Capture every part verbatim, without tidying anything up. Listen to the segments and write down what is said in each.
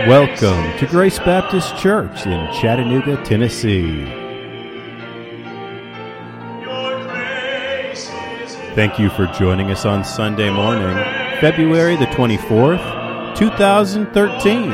Welcome to Grace Baptist Church in Chattanooga, Tennessee. Thank you for joining us on Sunday morning, February the twenty-fourth, two thousand thirteen.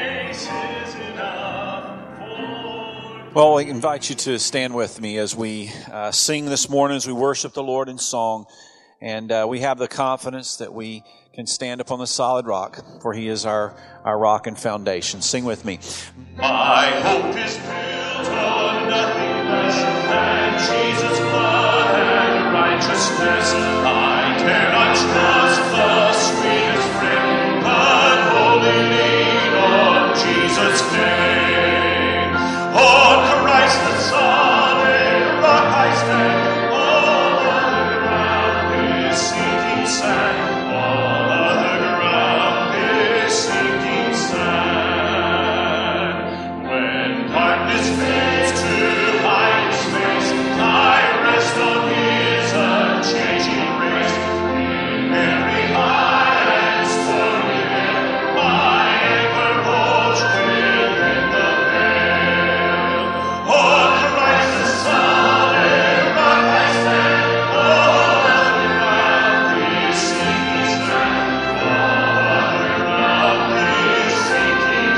Well, I invite you to stand with me as we uh, sing this morning, as we worship the Lord in song. And uh, we have the confidence that we can stand upon the solid rock, for He is our, our rock and foundation. Sing with me. My hope is built on nothing less than Jesus' blood and righteousness. I dare not trust the sweetest friend, but wholly lean on Jesus' name. On Christ the solid rock I stand, all other ground is sinking sand. All other ground is sinking sand. When darkness fades to hide His face, I rest on His unchanging grace. In every high and stormy air, my anchor holds within the veil. On Christ the solid rock I stand, all other ground is sinking sand. All other ground is sinking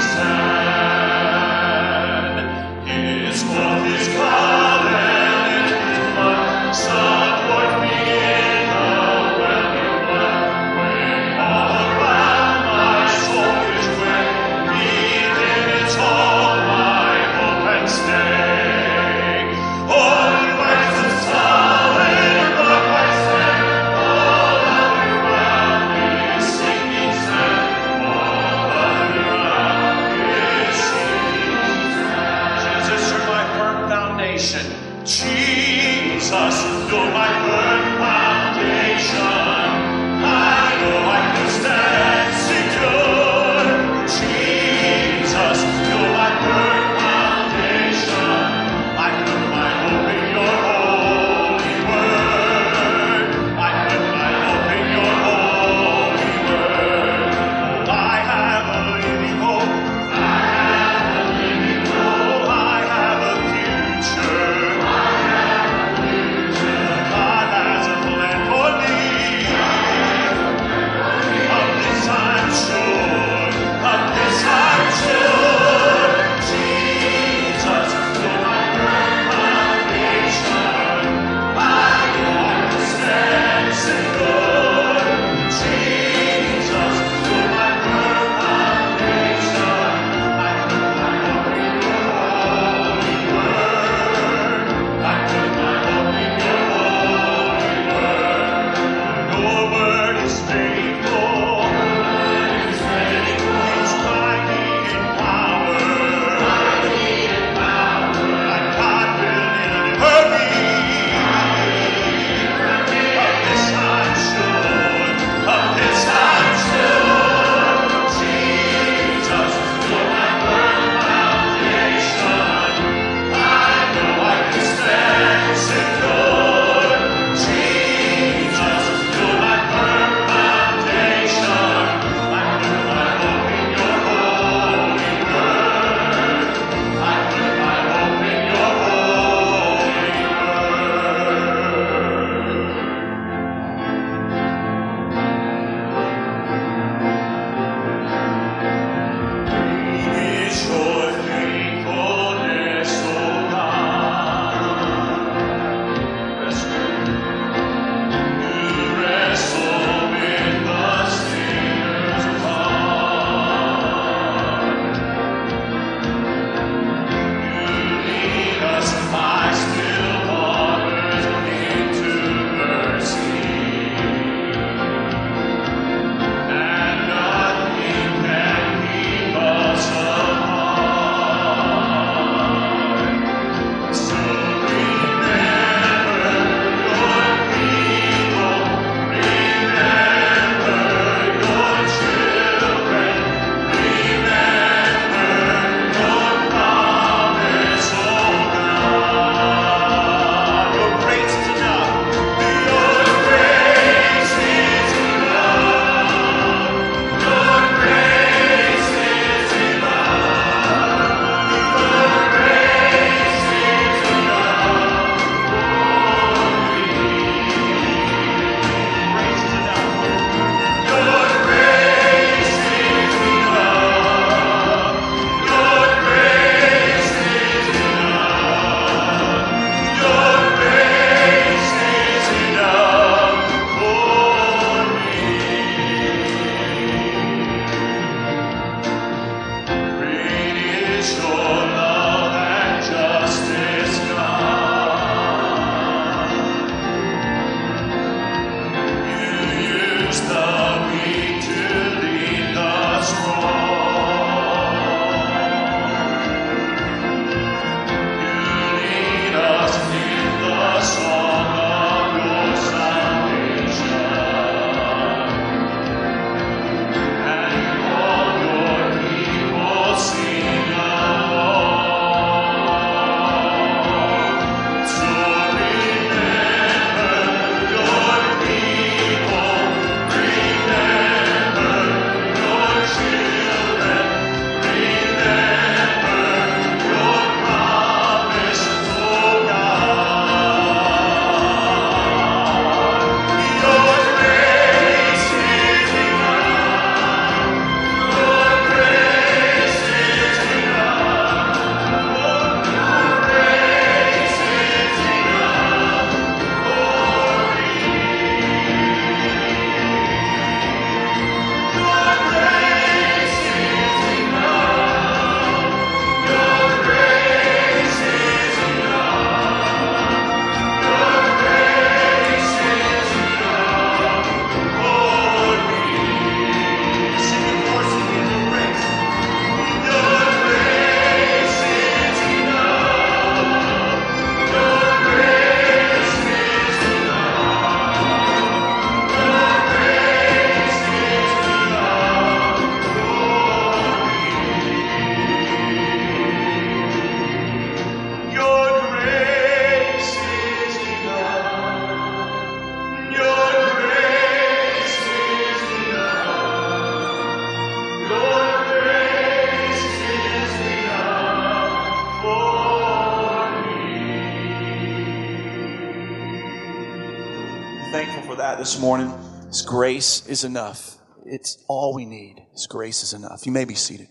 sand. His love is God and His blood support me in the whelming flood. When all around my soul is wet, within its all my hope and stay. On Christ the solid rock I stand, all other ground is sinking sand. All other ground is sinking sand. Jesus, you're my firm foundation. Jesus, you're my firm foundation. I know I can stand secure. Jesus, you're my firm foundation. I put my hope in your holy word. I put my hope in your holy word. I have a living hope. I have a living hope. I have a future. I have a future. God has a plan for me. God Thankful for that this morning. His grace is enough. It's all we need. His grace is enough. You may be seated.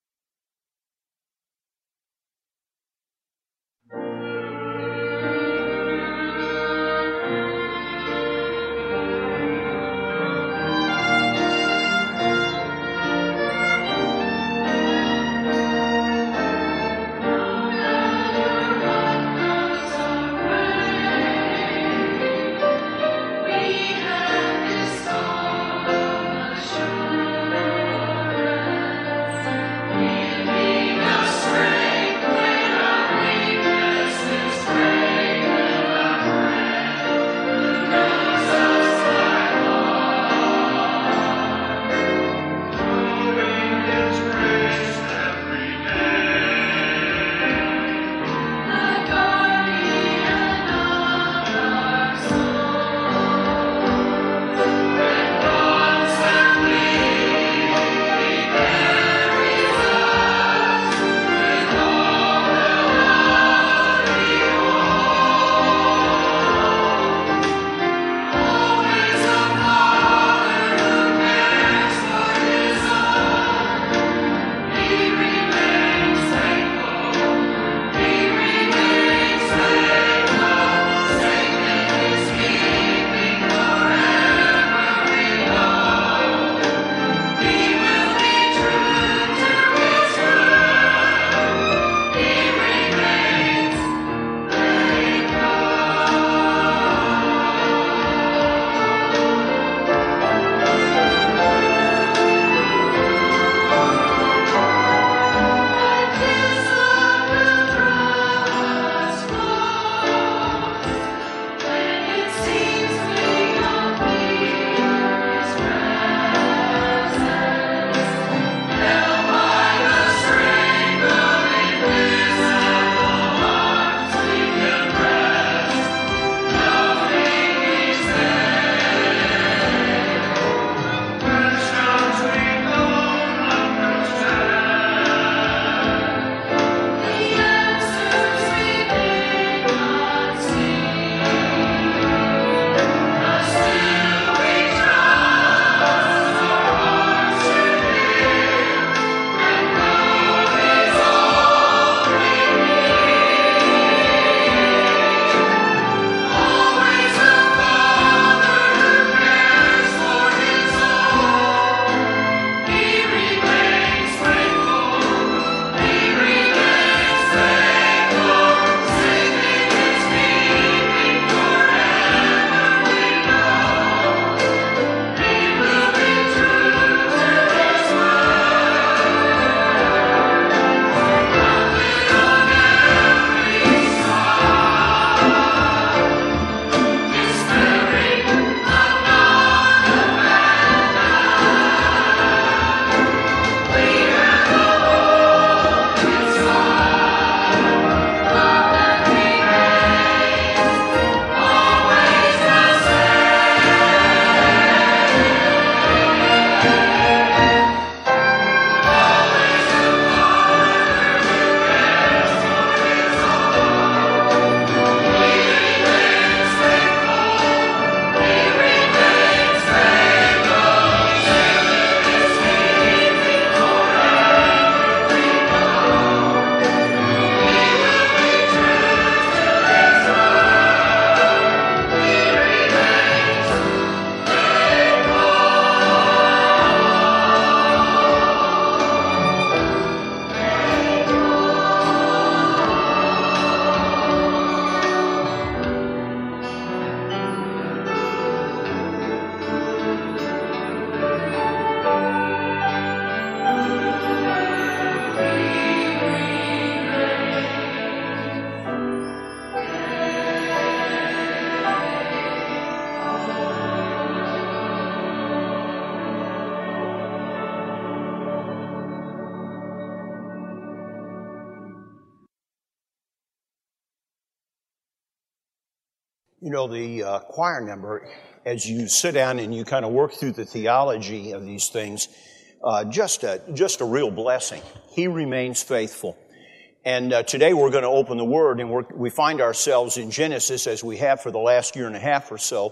You know, the uh, choir number, as you sit down and you kind of work through the theology of these things, uh, just a just a real blessing. He remains faithful. And uh, today we're going to open the Word, and we're, we find ourselves in Genesis, as we have for the last year and a half or so.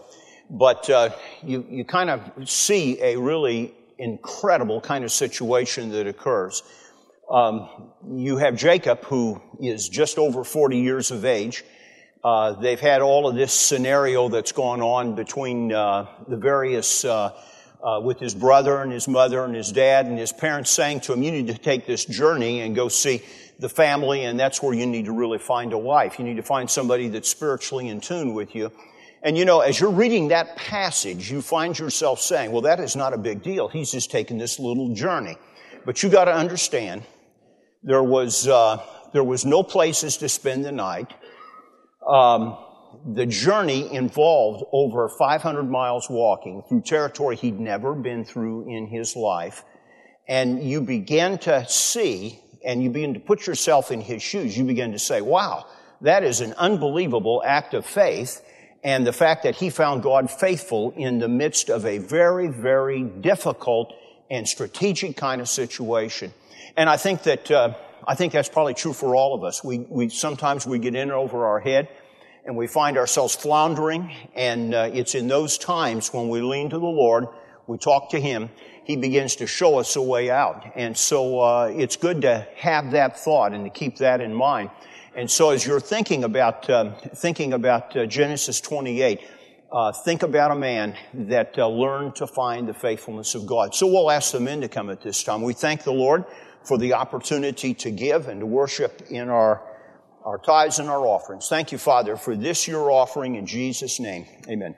But uh, you, you kind of see a really incredible kind of situation that occurs. Um, you have Jacob, who is just over forty years of age. Uh, they've had all of this scenario that's gone on between uh, the various, uh, uh, with his brother and his mother and his dad and his parents saying to him, you need to take this journey and go see the family, and that's where you need to really find a wife. You need to find somebody that's spiritually in tune with you. And you know, as you're reading that passage, you find yourself saying, well, that is not a big deal. He's just taking this little journey. But you got to understand, there was, uh, there was no places to spend the night. Um, the journey involved over five hundred miles walking through territory he'd never been through in his life. And you begin to see, and you begin to put yourself in his shoes. You begin to say, wow, that is an unbelievable act of faith. And the fact that he found God faithful in the midst of a very, very difficult and strategic kind of situation. And I think that, uh, I think that's probably true for all of us. We, we, sometimes we get in over our head and we find ourselves floundering, and uh, it's in those times when we lean to the Lord, we talk to Him, He begins to show us a way out. And so, uh, it's good to have that thought and to keep that in mind. And so as you're thinking about, uh, thinking about uh, Genesis twenty-eight, uh, think about a man that uh, learned to find the faithfulness of God. So we'll ask the men to come at this time. We thank the Lord for the opportunity to give and to worship in our, our tithes and our offerings. Thank you, Father, for this your offering in Jesus' name. Amen.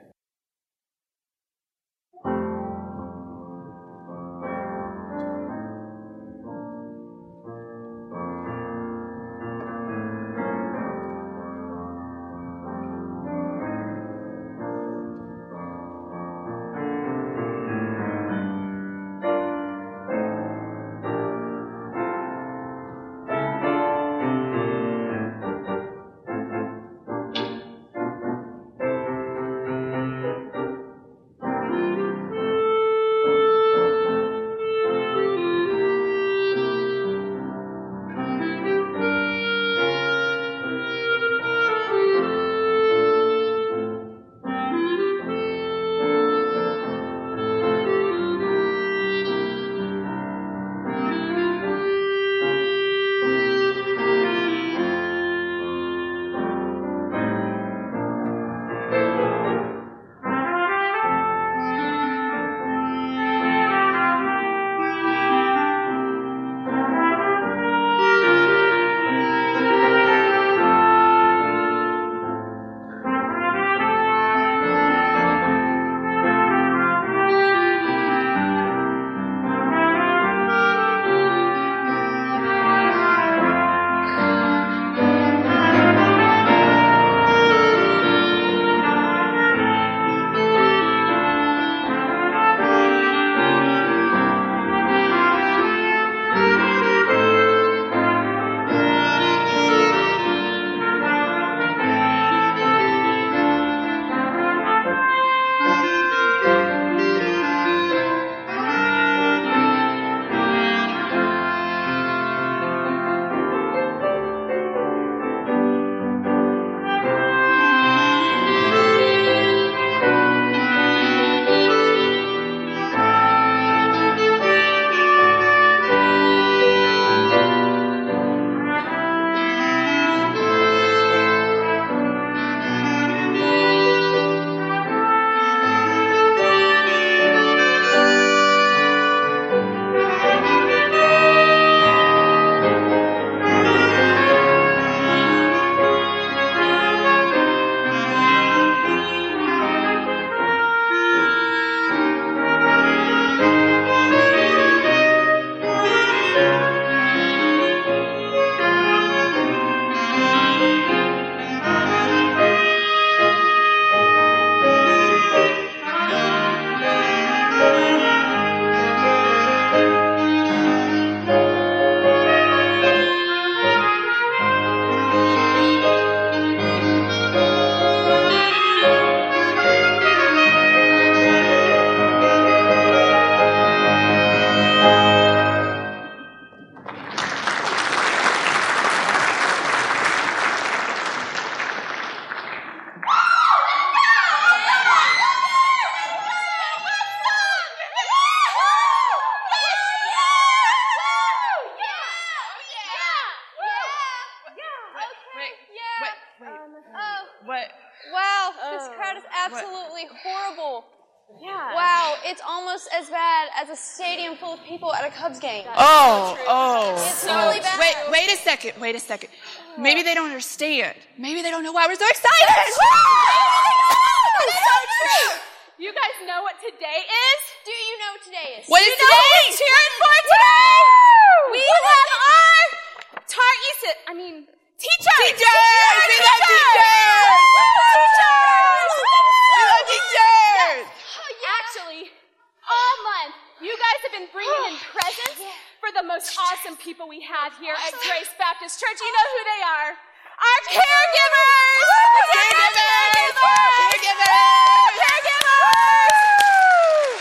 absolutely horrible. Yeah. Wow, it's almost as bad as a stadium full of people at a Cubs game. Oh, oh. It's oh. really bad. Wait, wait a second, wait a second. Maybe they don't understand. Maybe they don't know why we're so excited. It's so true. You guys know what today is? Do you know what today is? What is You know what today? we're cheering for today? We have our Tar Esa, I mean, teachers. Teachers! We love teachers! Teachers! We love teachers! Actually, all month, you guys have been bringing in presents for the most awesome people we have here at Grace Baptist Church. You know who they are. Our caregivers! Caregivers! Caregivers! Caregivers!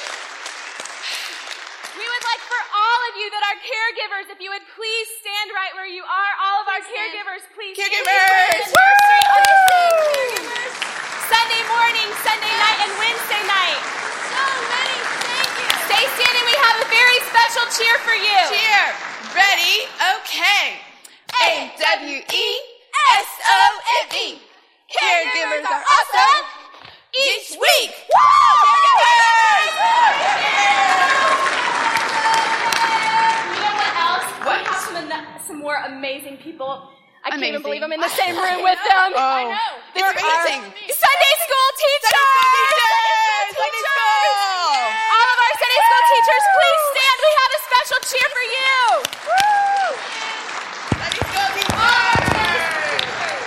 We would like for all of you that are caregivers, if you would please stand right where you are. All of our caregivers, please. Caregivers! Caregivers! Sunday morning, Sunday night, and Wednesday night. So many, thank you. Stay standing. We have a very special cheer for you. Cheer! Ready? Okay. A W E S O M E. Caregivers are awesome each week. Caregivers! You know what else? What? We have some, some more amazing people. I can't even Amazing. believe I'm in the same room with them. Oh. I know. They're amazing. Sunday school teachers! Sunday school! All of our Sunday school teachers, please stand. We have a special cheer for you. Sunday school teachers!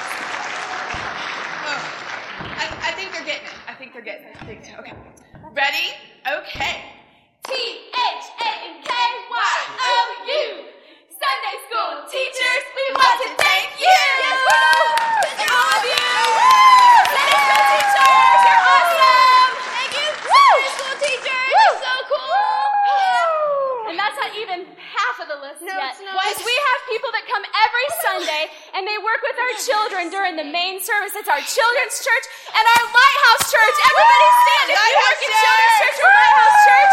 Oh. I, I think they're getting it. I think they're getting it. I think, okay. Ready? Okay. T H A N K Y O U. Sunday school teachers, we want to thank you. Thank all of you. Sunday school teachers, you're awesome. Thank you, Sunday school teachers. You're so cool. And that's not even half of the list No, yet. it's not. Because we have people that come every Sunday and they work with our children during the main service. It's our children's church and our Lighthouse Church. Everybody stand if you work in children's church or Lighthouse Church.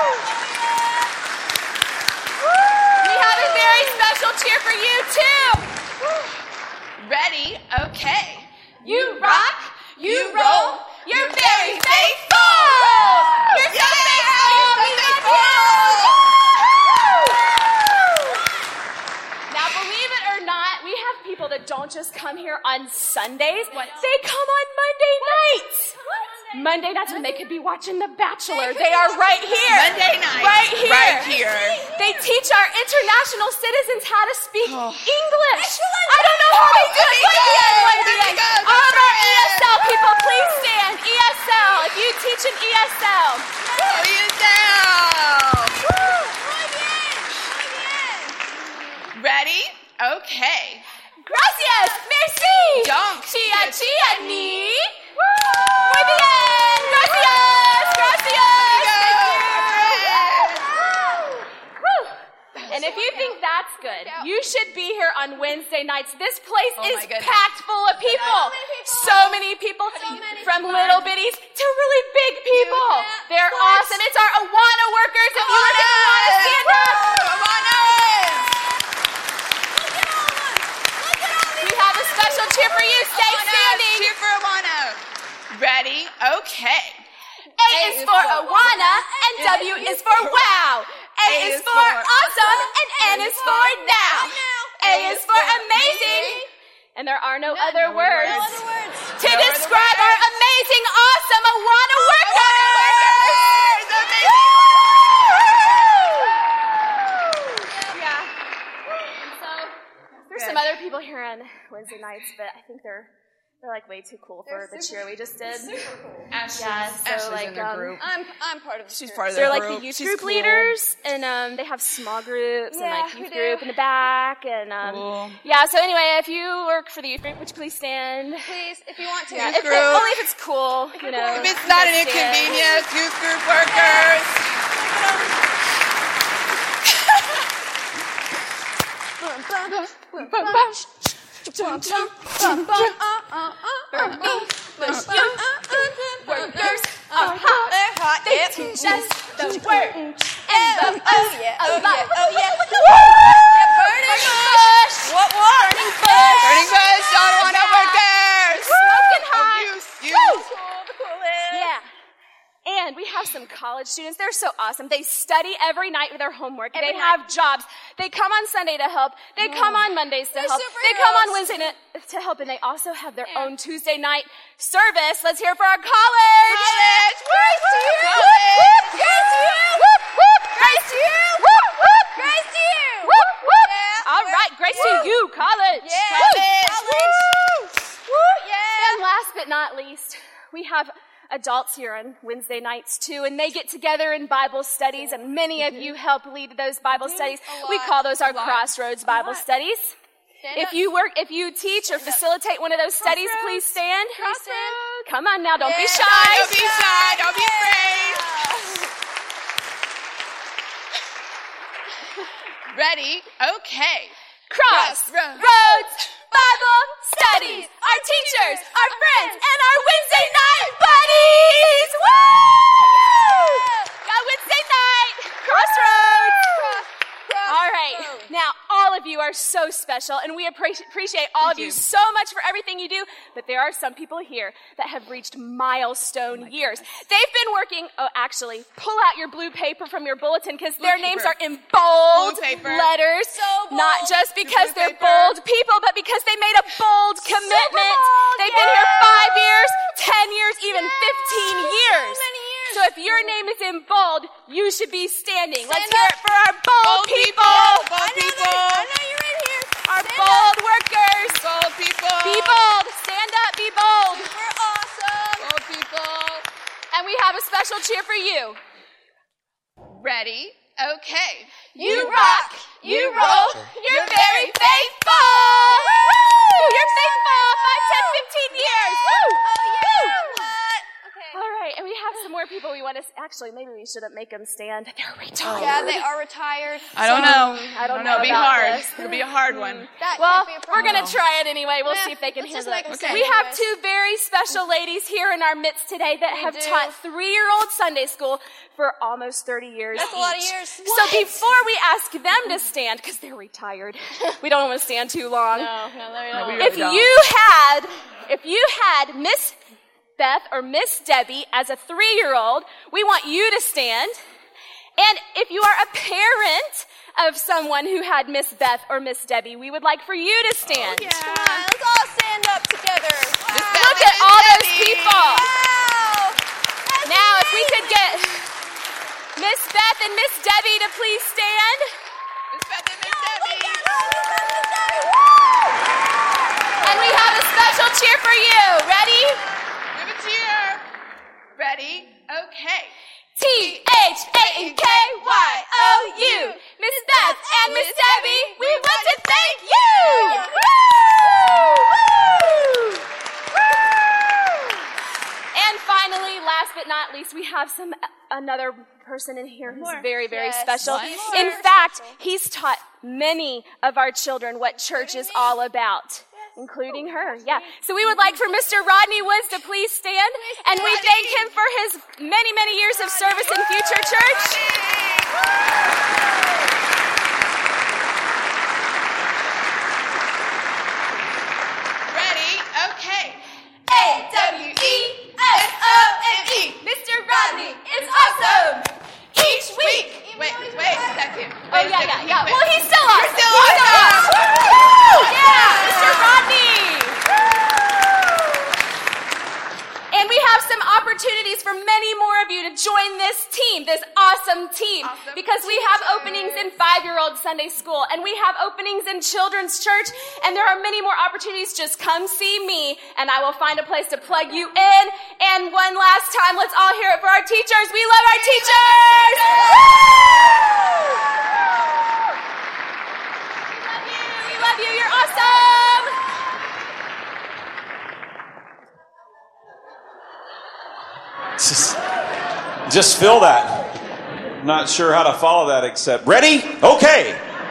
We have a very special cheer for you too. Ready? Okay. You rock, you roll, you're very faithful. You're so faithful. We love you. Now, believe it or not, we have people that don't just come here on Sundays. What? They come on Monday nights. Monday nights when they could be watching The Bachelor. They are right here. Monday night. Right here. Right here. They teach our international citizens how to speak Oh. English. I don't know how they do it. Let me One go. hand, one Let me hand. go. All of our Go E S L people, please stand. E S L, if you teach an E S L. Slow you down. Ready? Okay. Gracias, merci. Donc. Chia, chia, ni. Muy bien. Gracias, gracias. Woo. And if you think that's good, you should be here on Wednesday nights. This place Oh is my goodness. packed full of people. So many people, from little bitties to really big people. They're awesome. It's our Awana workers. If you look at Awana, stand up. We have a special cheer for you. Stay standing. Cheer for Awana. Ready? Okay. A is for Awana, and W is for wow. A is for awesome, and N is for now. A is for amazing, and there are no other words to describe our amazing, awesome Awana workers. Yeah. So there's some other people here on Wednesday nights, but I think they're they're like way too cool for the cheer we just did. Ashley's, Yeah, so Ashley's like, in their um, group. I'm I'm part of the She's church. part of They're their like group. the youth She's group cool. leaders, and um, they have small groups Yeah, and like we youth do. group in the back, and um, Cool. yeah. So anyway, if you work for the youth group, would you please stand? Please, if you want to. Yeah, Youth if, group. only if it's cool, you know. If it's not an Stand. inconvenience, youth group workers. Workers are hot. They're hot. They Yep. teach us the word and the Oh yeah. Oh yeah. Oh yeah. burning bush. What? What? Burning bush. Burning Bush, Awana workers. Smoking hot. You, you. Woo. Cool, the coolest. have some college students. They're so awesome. They study every night with their homework. Every they night. have jobs. They come on Sunday to help. They come on Mondays to They're help. They come on superheroes. Wednesday to, to help, and they also have their Yeah. own Tuesday night service. Let's hear it for our college. College. Grace to you. College. Grace to you. Whoop, whoop. Grace to you. Whoop, whoop. Grace to you. Whoop, whoop. Yeah. All right, grace to you, college. Yeah. College. Woo. Yeah. And last but not least, we have adults here on Wednesday nights too, and they get together in Bible studies, and many of you help lead those Bible studies. A We lot. call those our A lot. Crossroads Bible lot. studies. Stand If up. you work, if you teach or facilitate one of those studies, Crossroads. please stand. Crossroads. Come on now, don't be Yeah. shy. Don't be shy. Don't be afraid. Ready? Okay. Crossroads Bible studies. Our teachers, our friends, and our Wednesday night buddies. Woo! Got Wednesday night. Crossroads. All right. Now, all of you are so special, and we appre- appreciate all of you so much for everything you do. But there are some people here that have reached milestone years. They've been working. Oh, actually, pull out your blue paper from your bulletin because their names paper. are in bold Blue paper. letters. So bold. Not just because Blue they're paper. bold people, but because they made a bold commitment. bold, They've been here yeah. five years, ten years, even fifteen So years. many years. So if your name is in bold, you should be standing. Let's Stand hear up. it for our bold, Bold people. people. Bold I know people. that- I know you're in here. Our Stand bold up. workers. Bold people. Be bold. Stand up. Be bold. We're awesome. Bold people. And we have a special cheer for you. Ready? Okay. You rock. You roll. You're very faithful. Woo! You're faithful. Five, ten, fifteen years. Woo! Oh, yeah. Woo! What? Okay. All right, and we have some more people we want to. Actually, maybe we shouldn't make them stand. They're retired. Yeah, they are retired. I don't know. I don't know. know It'll be about hard. this. It'll be a hard one. That Well, can't be a we're problem. going to try it anyway. We'll Yeah, see if they can let's just handle make it. them Okay. We have anyways. two very special ladies here in our midst today that We have do. taught three-year-old Sunday school for almost thirty years. That's a lot of each. years. So What? before we ask them to stand, because they're retired, we don't want to stand too long. No, no, they're No, not. we If really don't. you had, if you had Miss Beth or Miss Debbie as a three-year-old, we want you to stand. And if you are a parent of someone who had Miss Beth or Miss Debbie, we would like for you to stand. Yeah. Come on, let's all stand up together. Wow. Look at all those people. Wow. That's Now, if we amazing. could get Miss Beth and Miss Debbie to please stand. Miss Beth and Miss Oh, look Debbie. at all these Miss Debbie. Woo! And we have a special cheer for you. Ready? Give a cheer. Ready? Okay. T H A N K Y O U. Miss Beth and Miss Debbie, we want to thank you. Woo! Woo! Woo! And finally, last but not least, we have some another person in here who's more. very, very Yes. special. One more. In fact, he's taught many of our children what church is all about. Including her, yeah. So we would like for Mister Rodney Woods to please stand, and we thank him for his many, many years of service in Future Church. Ready? Okay. A W E S O M E. Mister Rodney is awesome. Each week. Wait, wait a second. Oh Wait a yeah, second. yeah, yeah. Wait. Well, he's still awesome. still He's awesome. Woo! Yeah, Mister Rodney. And we have some opportunities for many more of you to join this team, this awesome team, Awesome because we have openings in five-year-old Sunday school, and we have openings in children's church, and there are many more opportunities. Just come see me, and I will find a place to plug you in. And one last time, let's all hear it for our teachers. We love our teachers! Woo! We love you. We love you. You're awesome. Just, just feel that. Not sure how to follow that except, ready? Okay.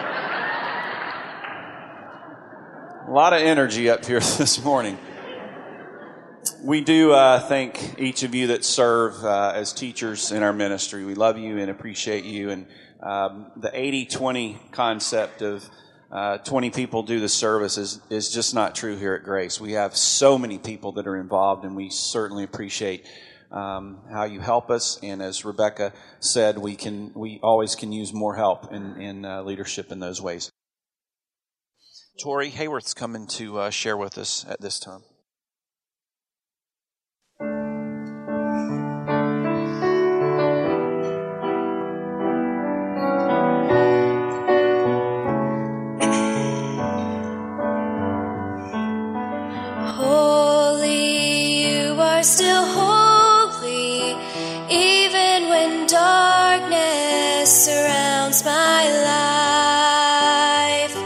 A lot of energy up here this morning. We do uh, thank each of you that serve uh, as teachers in our ministry. We love you and appreciate you. And um, the eighty twenty concept of uh, twenty people do the service is, is just not true here at Grace. We have so many people that are involved, and we certainly appreciate um, how you help us. And as Rebecca said, we can we always can use more help in, in uh, leadership in those ways. Tori Hayworth's coming to uh, share with us at this time. Still holy, even when darkness surrounds my life.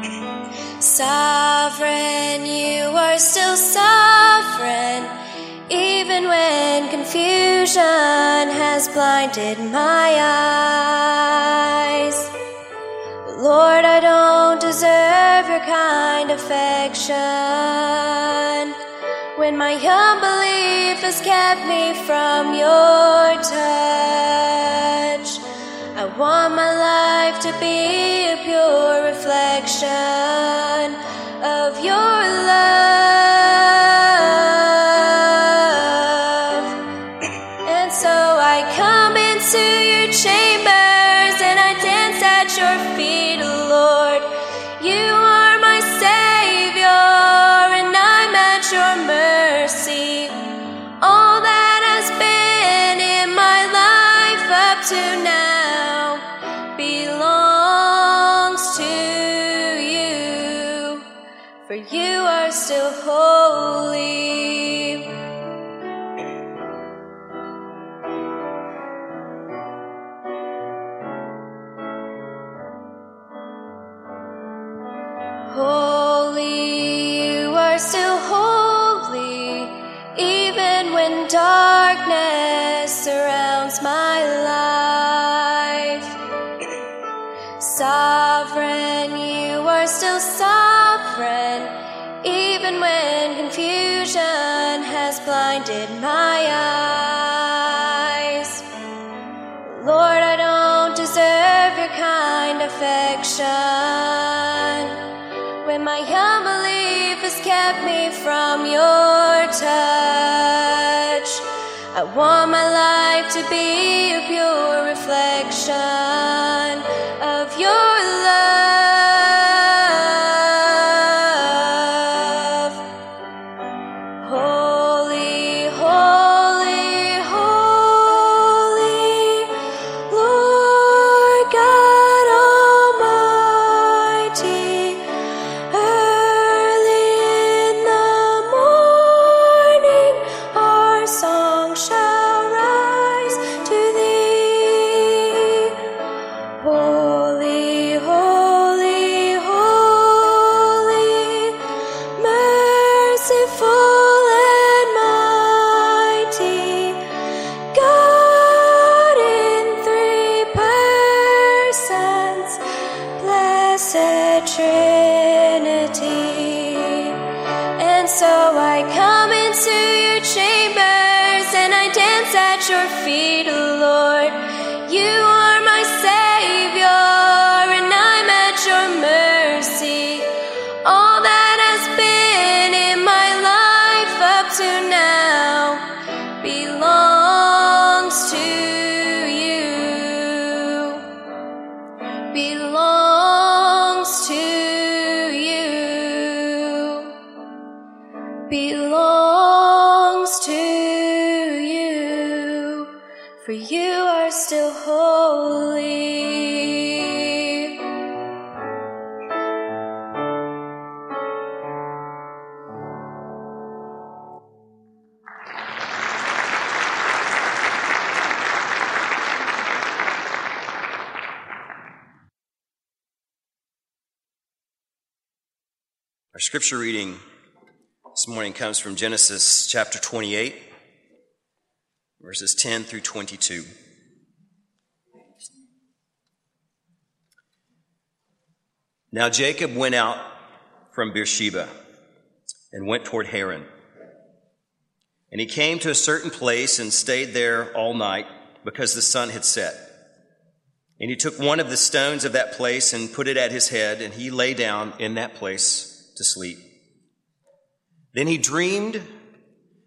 Sovereign, you are still sovereign, even when confusion has blinded my eyes. Lord, I don't deserve your kind affection, when my unbelief has kept me from your touch. I want my life to be a pure reflection of your love. And so I come into your chambers and I dance at your feet, Lord. You are my Savior and I'm at your mercy. All that has been in my life up to now belongs to you, for you are still holy. Holy, you are still holy, even when darkness surrounds my life. Sovereign, you are still sovereign, even when confusion has blinded my eyes. Lord, I don't deserve your kind affection, when my unbelief has kept me from your touch. I want my life to be a pure reflection of your love. Holy, holy, holy, Lord God Almighty. Early in the morning, our song shall rise to thee. Holy, holy, holy, merciful and mighty, God in three persons, blessed Trinity. And so I come into your chambers and I dance at your feet, Lord. You are my Savior and I'm at your mercy. All that has been in my life up to now belongs to you. Belongs to you. Belongs to you, for you are still holy. Our scripture reading this morning comes from Genesis chapter twenty-eight, verses ten through twenty-two. Now Jacob went out from Beersheba and went toward Haran. And he came to a certain place and stayed there all night because the sun had set. And he took one of the stones of that place and put it at his head, and he lay down in that place to sleep. Then he dreamed,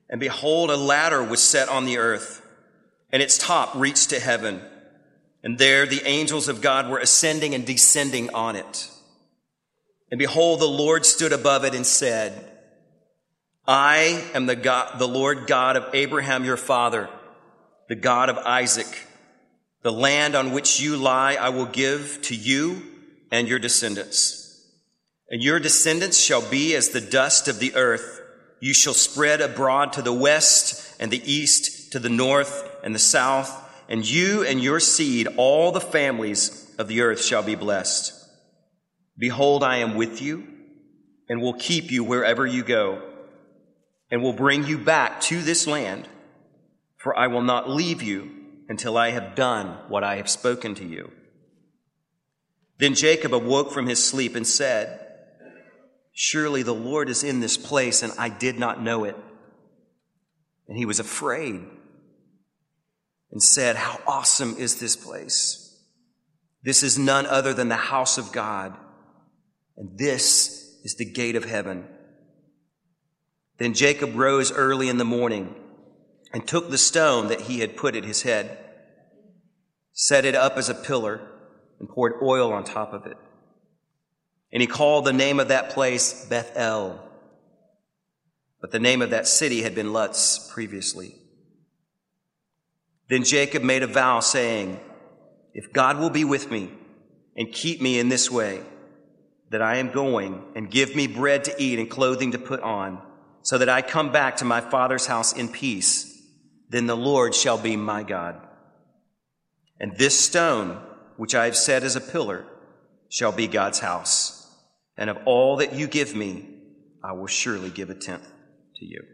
And behold, a ladder was set on the earth, and its top reached to heaven. And there the angels of God were ascending and descending on it. And behold, the Lord stood above it and said, I am the God, the Lord God of Abraham your father, the God of Isaac. The land on which you lie I will give to you and your descendants. And your descendants shall be as the dust of the earth. You shall spread abroad to the west and the east, to the north and the south. And you and your seed, all the families of the earth shall be blessed. Behold, I am with you and will keep you wherever you go, and will bring you back to this land, for I will not leave you until I have done what I have spoken to you. Then Jacob awoke from his sleep and said, surely the Lord is in this place, and I did not know it. And he was afraid and said, how awesome is this place? This is none other than the house of God, and this is the gate of heaven. Then Jacob rose early in the morning and took the stone that he had put at his head, set it up as a pillar, and poured oil on top of it. And he called the name of that place Bethel. But the name of that city had been Luz previously. Then Jacob made a vow, saying, if God will be with me and keep me in this way, that I am going, and give me bread to eat and clothing to put on, so that I come back to my father's house in peace, then the Lord shall be my God. And this stone, which I have set as a pillar, shall be God's house. And of all that you give me, I will surely give a tenth to you.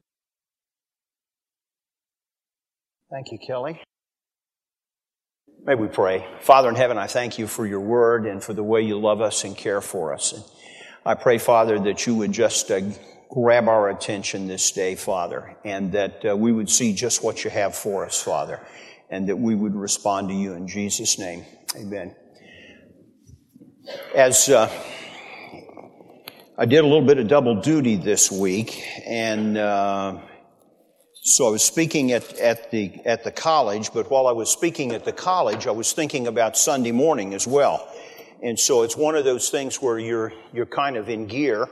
Thank you, Kelly. May we pray. Father in heaven, I thank you for your word and for the way you love us and care for us. And I pray, Father, that you would just uh, grab our attention this day, Father, and that uh, we would see just what you have for us, Father, and that we would respond to you in Jesus' name. Amen. As uh, I did a little bit of double duty this week, and uh, so I was speaking at, at the at the college, but while I was speaking at the college, I was thinking about Sunday morning as well. And so it's one of those things where you're you're kind of in gear,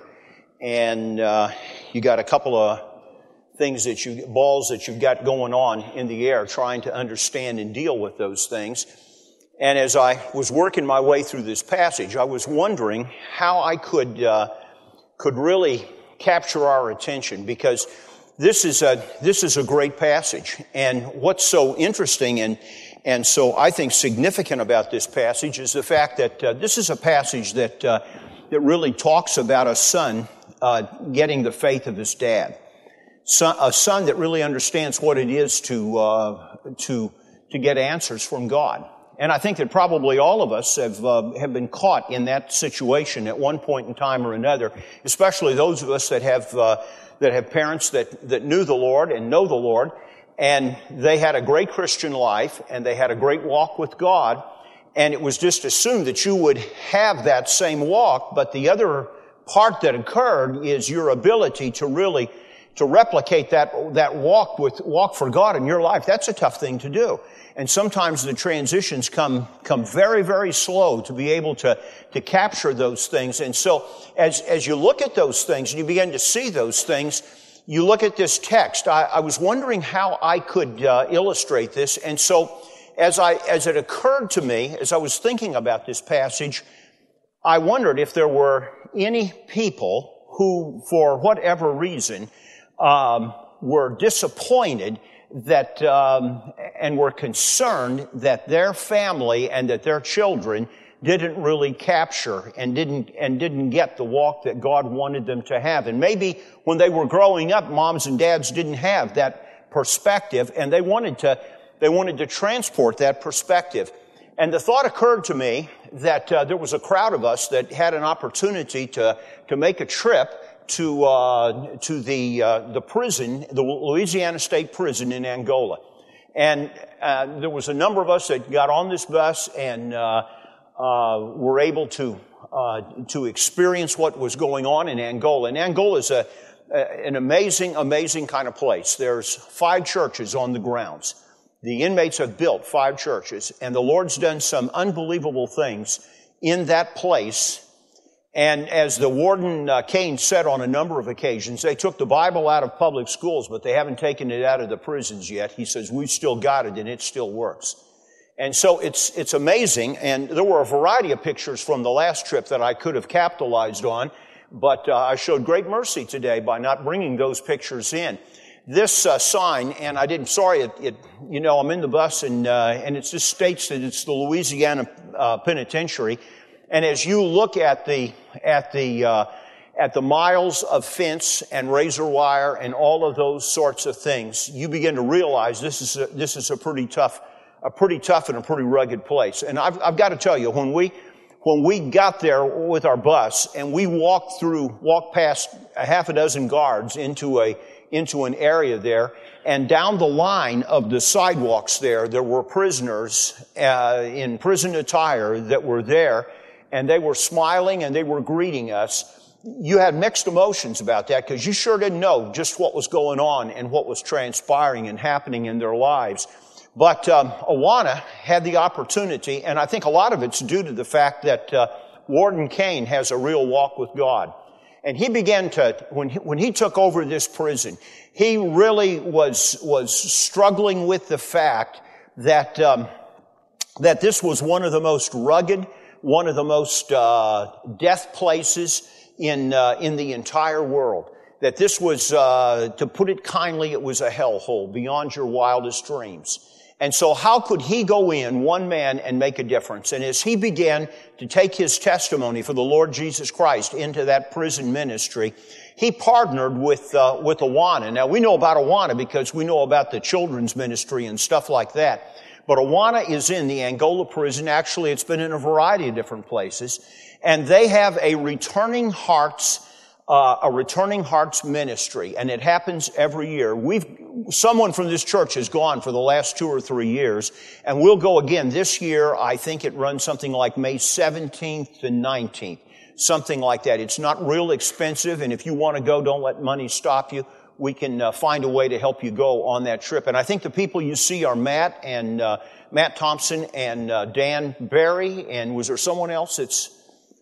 and uh, you got a couple of things that you balls that you've got going on in the air, trying to understand and deal with those things. And as I was working my way through this passage, I was wondering how I could uh, could really capture our attention, because this is a this is a great passage. And what's so interesting and and so I think significant about this passage is the fact that uh, this is a passage that uh, that really talks about a son uh, getting the faith of his dad, son, a son that really understands what it is to uh, to to get answers from God. And I think that probably all of us have uh, have been caught in that situation at one point in time or another, especially those of us that have uh, that have parents that, that knew the Lord and know the Lord, and they had a great Christian life, and they had a great walk with God, and it was just assumed that you would have that same walk, but the other part that occurred is your ability to really to replicate that that walk with walk for God in your life. That's a tough thing to do. And sometimes the transitions come come very, very slow to be able to, to capture those things. And so as, as you look at those things and you begin to see those things, you look at this text. I, I was wondering how I could uh, illustrate this. And so as I as it occurred to me, as I was thinking about this passage, I wondered if there were any people who, for whatever reason, um, were disappointed that um, and were concerned that their family and that their children didn't really capture and didn't and didn't get the walk that God wanted them to have. And maybe when they were growing up, moms and dads didn't have that perspective, and they wanted to they wanted to transport that perspective. And the thought occurred to me that uh, there was a crowd of us that had an opportunity to to make a trip to uh, to the uh, the prison, the Louisiana State Prison in Angola. And uh, there was a number of us that got on this bus and uh, uh, were able to uh, to experience what was going on in Angola. And Angola is a an amazing, amazing kind of place. There's five churches on the grounds. The inmates have built five churches, and the Lord's done some unbelievable things in that place. And as the warden uh, Kane said on a number of occasions, they took the Bible out of public schools, but they haven't taken it out of the prisons yet. He says, we've still got it, and it still works. And so it's it's amazing, and there were a variety of pictures from the last trip that I could have capitalized on, but uh, I showed great mercy today by not bringing those pictures in. This uh, sign, and I didn't, sorry, it, it, you know, I'm in the bus, and uh, and it just states that it's the Louisiana uh, Penitentiary. And as you look at the at the uh, at the miles of fence and razor wire and all of those sorts of things, you begin to realize this is a, this is a pretty tough a pretty tough and a pretty rugged place. And I've I've got to tell you, when we when we got there with our bus and we walked through walked past a half a dozen guards into a into an area there, and down the line of the sidewalks there, there were prisoners uh, in prison attire that were there. And they were smiling and they were greeting us. You had mixed emotions about that because you sure didn't know just what was going on and what was transpiring and happening in their lives. But um, Awana had the opportunity, and I think a lot of it's due to the fact that uh, Warden Kane has a real walk with God. And he began to, when he, when he took over this prison, he really was was struggling with the fact that um, that this was one of the most rugged, one of the most uh, death places in uh, in the entire world. That this was, uh, to put it kindly, it was a hellhole beyond your wildest dreams. And so how could he go in, one man, and make a difference? And as he began to take his testimony for the Lord Jesus Christ into that prison ministry, he partnered with uh, with Awana. Now, we know about Awana because we know about the children's ministry and stuff like that. But Awana is in the Angola prison. Actually, it's been in a variety of different places. And they have a returning hearts, uh, a returning hearts ministry. And it happens every year. We've, someone from this church has gone for the last two or three years. And we'll go again this year. I think it runs something like May seventeenth to nineteenth. Something like that. It's not real expensive. And if you want to go, don't let money stop you. We can uh, find a way to help you go on that trip. And I think the people you see are Matt and uh, Matt Thompson and uh, Dan Barry. And was there someone else? It's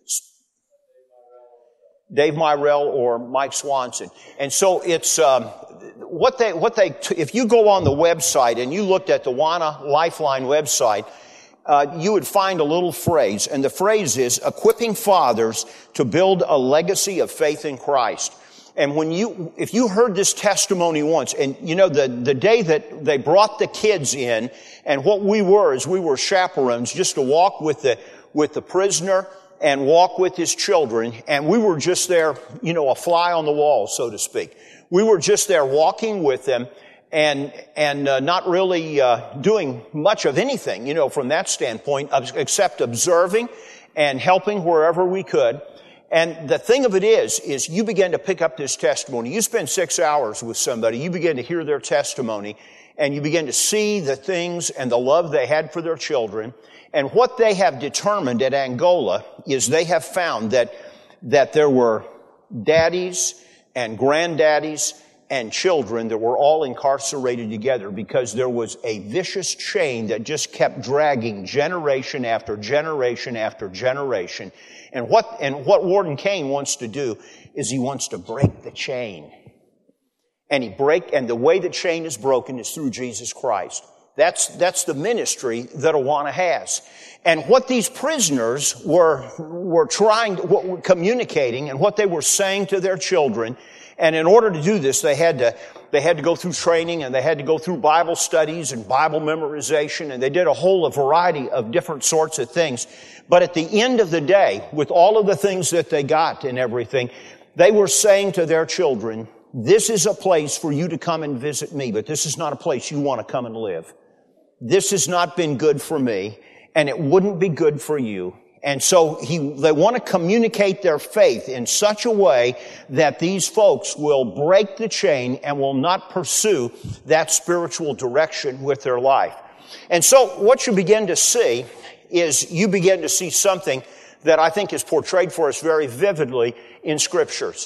Dave Myrell or Mike Swanson. And so it's um, what they what they. If you go on the website and you looked at the Awana Lifeline website, uh, you would find a little phrase, and the phrase is "equipping fathers to build a legacy of faith in Christ." And when you, if you heard this testimony once, and you know, the, the day that they brought the kids in, and what we were is we were chaperones just to walk with the, with the prisoner and walk with his children, and we were just there, you know, a fly on the wall, so to speak. We were just there walking with them and, and uh, not really uh, doing much of anything, you know, from that standpoint, except observing and helping wherever we could. And the thing of it is, is you begin to pick up this testimony. You spend six hours with somebody, you begin to hear their testimony, and you begin to see the things and the love they had for their children. And what they have determined at Angola is they have found that, that there were daddies and granddaddies and children that were all incarcerated together because there was a vicious chain that just kept dragging generation after generation after generation. And what, and what Warden Kane wants to do is he wants to break the chain. And he break, and the way the chain is broken is through Jesus Christ. That's, that's the ministry that Awana has. And what these prisoners were, were trying, what were communicating and what they were saying to their children. And in order to do this, they had to, they had to go through training and they had to go through Bible studies and Bible memorization, and they did a whole variety of different sorts of things. But at the end of the day, with all of the things that they got and everything, they were saying to their children, this is a place for you to come and visit me, but this is not a place you want to come and live. This has not been good for me, and it wouldn't be good for you. And so he, they want to communicate their faith in such a way that these folks will break the chain and will not pursue that spiritual direction with their life. And so what you begin to see is you begin to see something that I think is portrayed for us very vividly in Scriptures.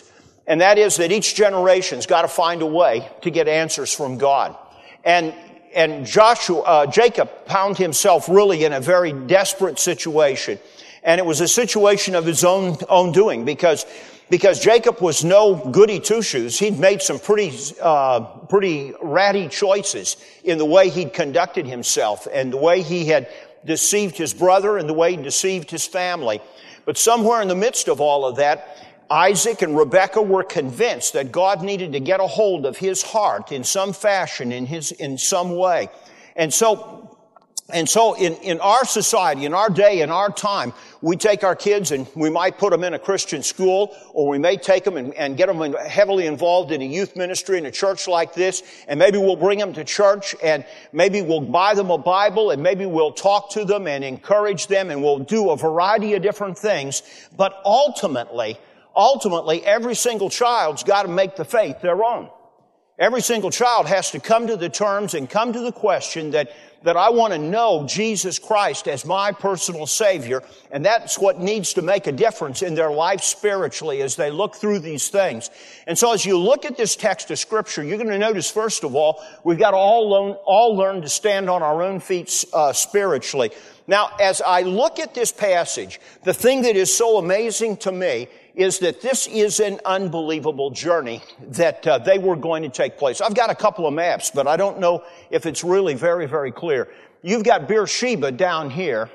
And that is that each generation's got to find a way to get answers from God. And and Joshua, uh, Jacob found himself really in a very desperate situation. And it was a situation of his own own doing because because Jacob was no goody two-shoes. He'd made some pretty uh, pretty ratty choices in the way he'd conducted himself and the way he had deceived his brother and the way he deceived his family. But somewhere in the midst of all of that, Isaac and Rebekah were convinced that God needed to get a hold of his heart in some fashion, in his, in some way. And so, and so in, in our society, in our day, in our time, we take our kids and we might put them in a Christian school, or we may take them and, and get them in, heavily involved in a youth ministry in a church like this, and maybe we'll bring them to church, and maybe we'll buy them a Bible, and maybe we'll talk to them and encourage them, and we'll do a variety of different things. But ultimately, Ultimately, every single child's got to make the faith their own. Every single child has to come to the terms and come to the question that, that I want to know Jesus Christ as my personal Savior, and that's what needs to make a difference in their life spiritually as they look through these things. And so as you look at this text of Scripture, you're going to notice, first of all, we've got to all learn, all learn to stand on our own feet uh, spiritually. Now, as I look at this passage, the thing that is so amazing to me is that this is an unbelievable journey that uh, they were going to take place. I've got a couple of maps, but I don't know if it's really very, very clear. You've got Beersheba down here,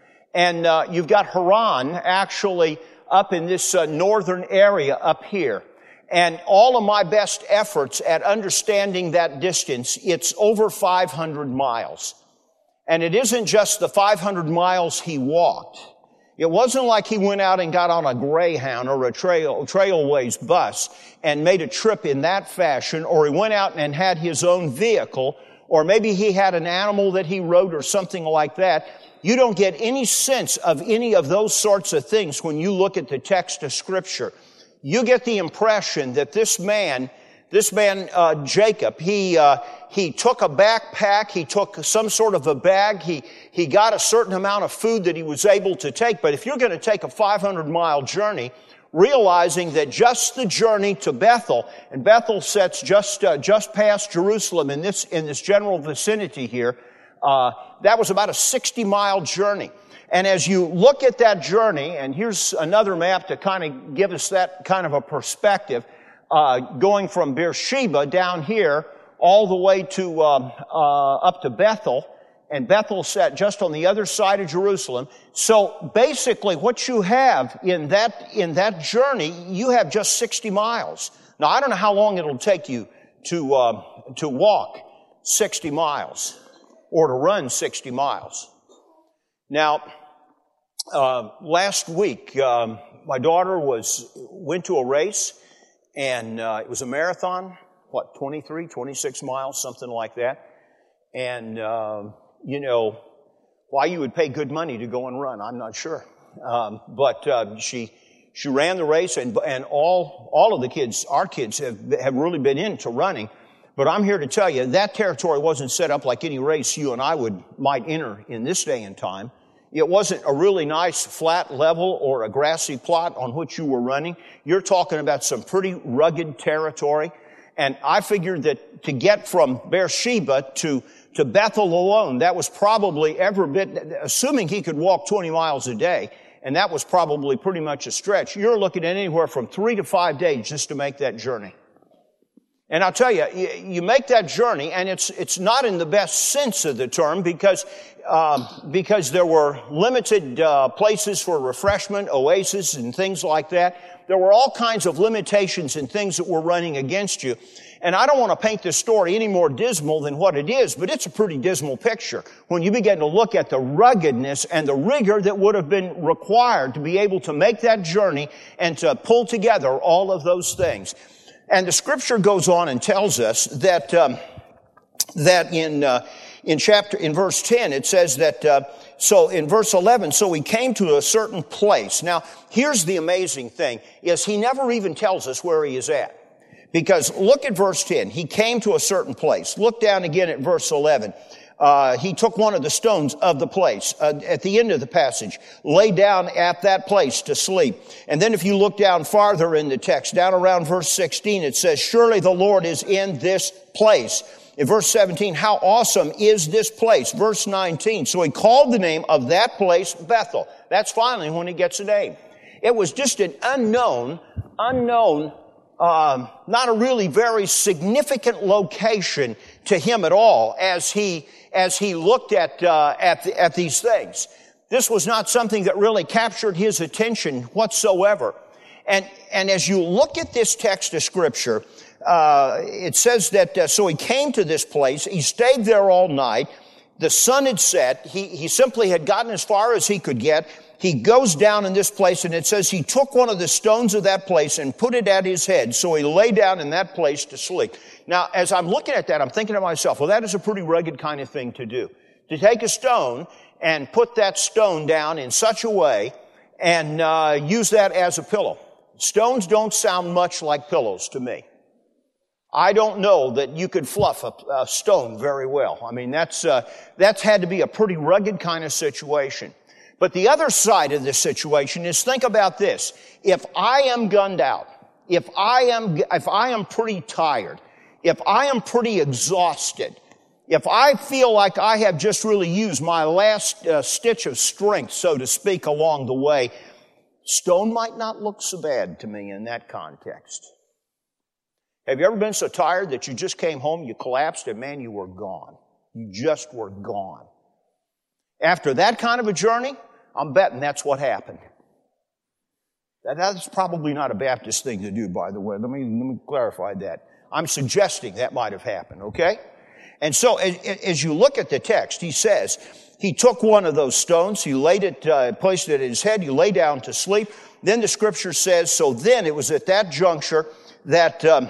and uh, you've got Haran actually up in this uh, northern area up here. And all of my best efforts at understanding that distance, it's over five hundred miles. And it isn't just the five hundred miles he walked. It wasn't like he went out and got on a Greyhound or a trail, Trailways bus and made a trip in that fashion, or he went out and had his own vehicle, or maybe he had an animal that he rode or something like that. You don't get any sense of any of those sorts of things when you look at the text of Scripture. You get the impression that this man, this man, uh, Jacob, he, uh, he took a backpack, he took some sort of a bag, he, he got a certain amount of food that he was able to take. But if you're going to take a five hundred mile journey, realizing that just the journey to Bethel, and Bethel sits just, uh, just past Jerusalem in this, in this general vicinity here, uh, that was about a sixty mile journey. And as you look at that journey, and here's another map to kind of give us that kind of a perspective, uh, going from Beersheba down here all the way to, uh, uh, up to Bethel, and Bethel sat just on the other side of Jerusalem. So basically what you have in that, in that journey, you have just sixty miles. Now I don't know how long it'll take you to, uh, to walk sixty miles or to run sixty miles. Now, uh, last week, um, my daughter was, went to a race, and, uh, it was a marathon, what, twenty-three, twenty-six miles, something like that. And, uh, you know, why you would pay good money to go and run, I'm not sure. Um, but, uh, she, she ran the race, and, and all, all of the kids, our kids have, have really been into running. But I'm here to tell you, that territory wasn't set up like any race you and I would, might enter in this day and time. It wasn't a really nice flat level or a grassy plot on which you were running. You're talking about some pretty rugged territory. And I figured that to get from Beersheba to, to Bethel alone, that was probably every bit, assuming he could walk twenty miles a day, and that was probably pretty much a stretch. You're looking at anywhere from three to five days just to make that journey. And I'll tell you, you make that journey, and it's it's not in the best sense of the term, because um, because there were limited uh, places for refreshment, oases, and things like that. There were all kinds of limitations and things that were running against you. And I don't want to paint this story any more dismal than what it is, but it's a pretty dismal picture when you begin to look at the ruggedness and the rigor that would have been required to be able to make that journey and to pull together all of those things. And the Scripture goes on and tells us that um, that in uh, in chapter in verse ten it says that uh, so in verse eleven, so he came to a certain place. Now here's the amazing thing: is he never even tells us where he is at, Because look at verse ten. He came to a certain place. Look down again at verse eleven. Uh, he took one of the stones of the place uh, at the end of the passage, lay down at that place to sleep. And then if you look down farther in the text, down around verse sixteen, it says, surely the Lord is in this place. In verse seventeen, how awesome is this place? Verse nineteen, so he called the name of that place Bethel. That's finally when he gets a name. It was just an unknown, unknown Um, not a really very significant location to him at all as he as he looked at uh, at the, at these things. This was not something that really captured his attention whatsoever. And and as you look at this text of Scripture, uh, it says that uh, so he came to this place. He stayed there all night. The sun had set. He he simply had gotten as far as he could get. He goes down in this place, and it says he took one of the stones of that place and put it at his head. So he lay down in that place to sleep. Now, as I'm looking at that, I'm thinking to myself, well, that is a pretty rugged kind of thing to do. To take a stone and put that stone down in such a way and uh, use that as a pillow. Stones don't sound much like pillows to me. I don't know that you could fluff a, a stone very well. I mean, that's uh, that's had to be a pretty rugged kind of situation. But the other side of this situation is, think about this. If I am gunned out, if I am, if I am pretty tired, if I am pretty exhausted, if I feel like I have just really used my last uh, stitch of strength, so to speak, along the way, stone might not look so bad to me in that context. Have you ever been so tired that you just came home, you collapsed, and man, you were gone. You just were gone. After that kind of a journey, I'm betting that's what happened. That's probably not a Baptist thing to do, by the way. Let me, let me clarify that. I'm suggesting that might have happened, okay? And so as, as you look at the text, he says, he took one of those stones, he laid it, uh, placed it at his head, he lay down to sleep. Then the scripture says, so then it was at that juncture that, um,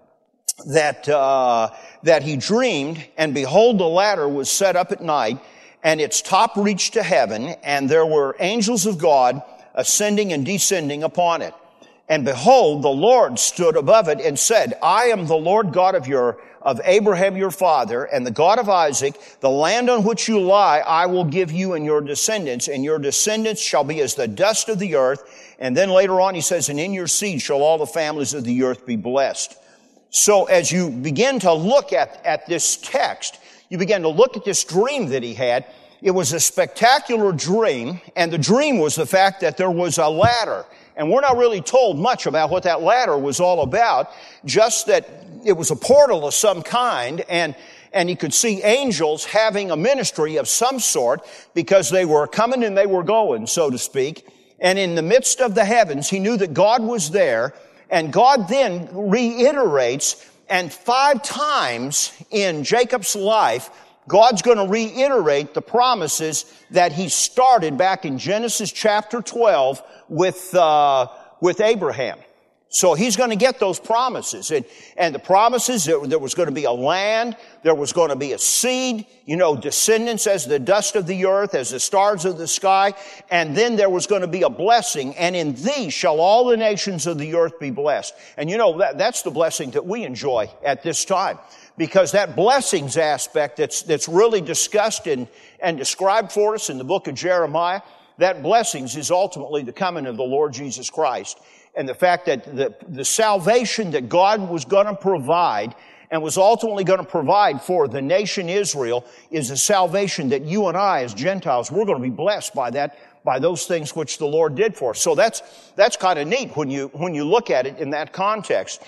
that, uh, that he dreamed, and behold, the ladder was set up at night, and its top reached to heaven, and there were angels of God ascending and descending upon it. And behold, the Lord stood above it and said, I am the Lord God of your, of Abraham your father, and the God of Isaac. The land on which you lie, I will give you and your descendants, and your descendants shall be as the dust of the earth. And then later on he says, and in your seed shall all the families of the earth be blessed. So as you begin to look at, at this text, you begin to look at this dream that he had. It was a spectacular dream, and the dream was the fact that there was a ladder. And we're not really told much about what that ladder was all about, just that it was a portal of some kind, and, and he could see angels having a ministry of some sort because they were coming and they were going, so to speak. And in the midst of the heavens, he knew that God was there, and God then reiterates, and five times in Jacob's life, God's going to reiterate the promises that he started back in Genesis chapter twelve with, uh, with Abraham. So he's going to get those promises. And, and the promises, there, there was going to be a land, there was going to be a seed, you know, descendants as the dust of the earth, as the stars of the sky, and then there was going to be a blessing, and in thee shall all the nations of the earth be blessed. And you know, that, that's the blessing that we enjoy at this time. Because that blessings aspect that's, that's really discussed and, and described for us in the book of Jeremiah, that blessings is ultimately the coming of the Lord Jesus Christ. And the fact that the, the salvation that God was going to provide and was ultimately going to provide for the nation Israel is a salvation that you and I as Gentiles, we're going to be blessed by that, by those things which the Lord did for us. So that's, that's kind of neat when you, when you look at it in that context.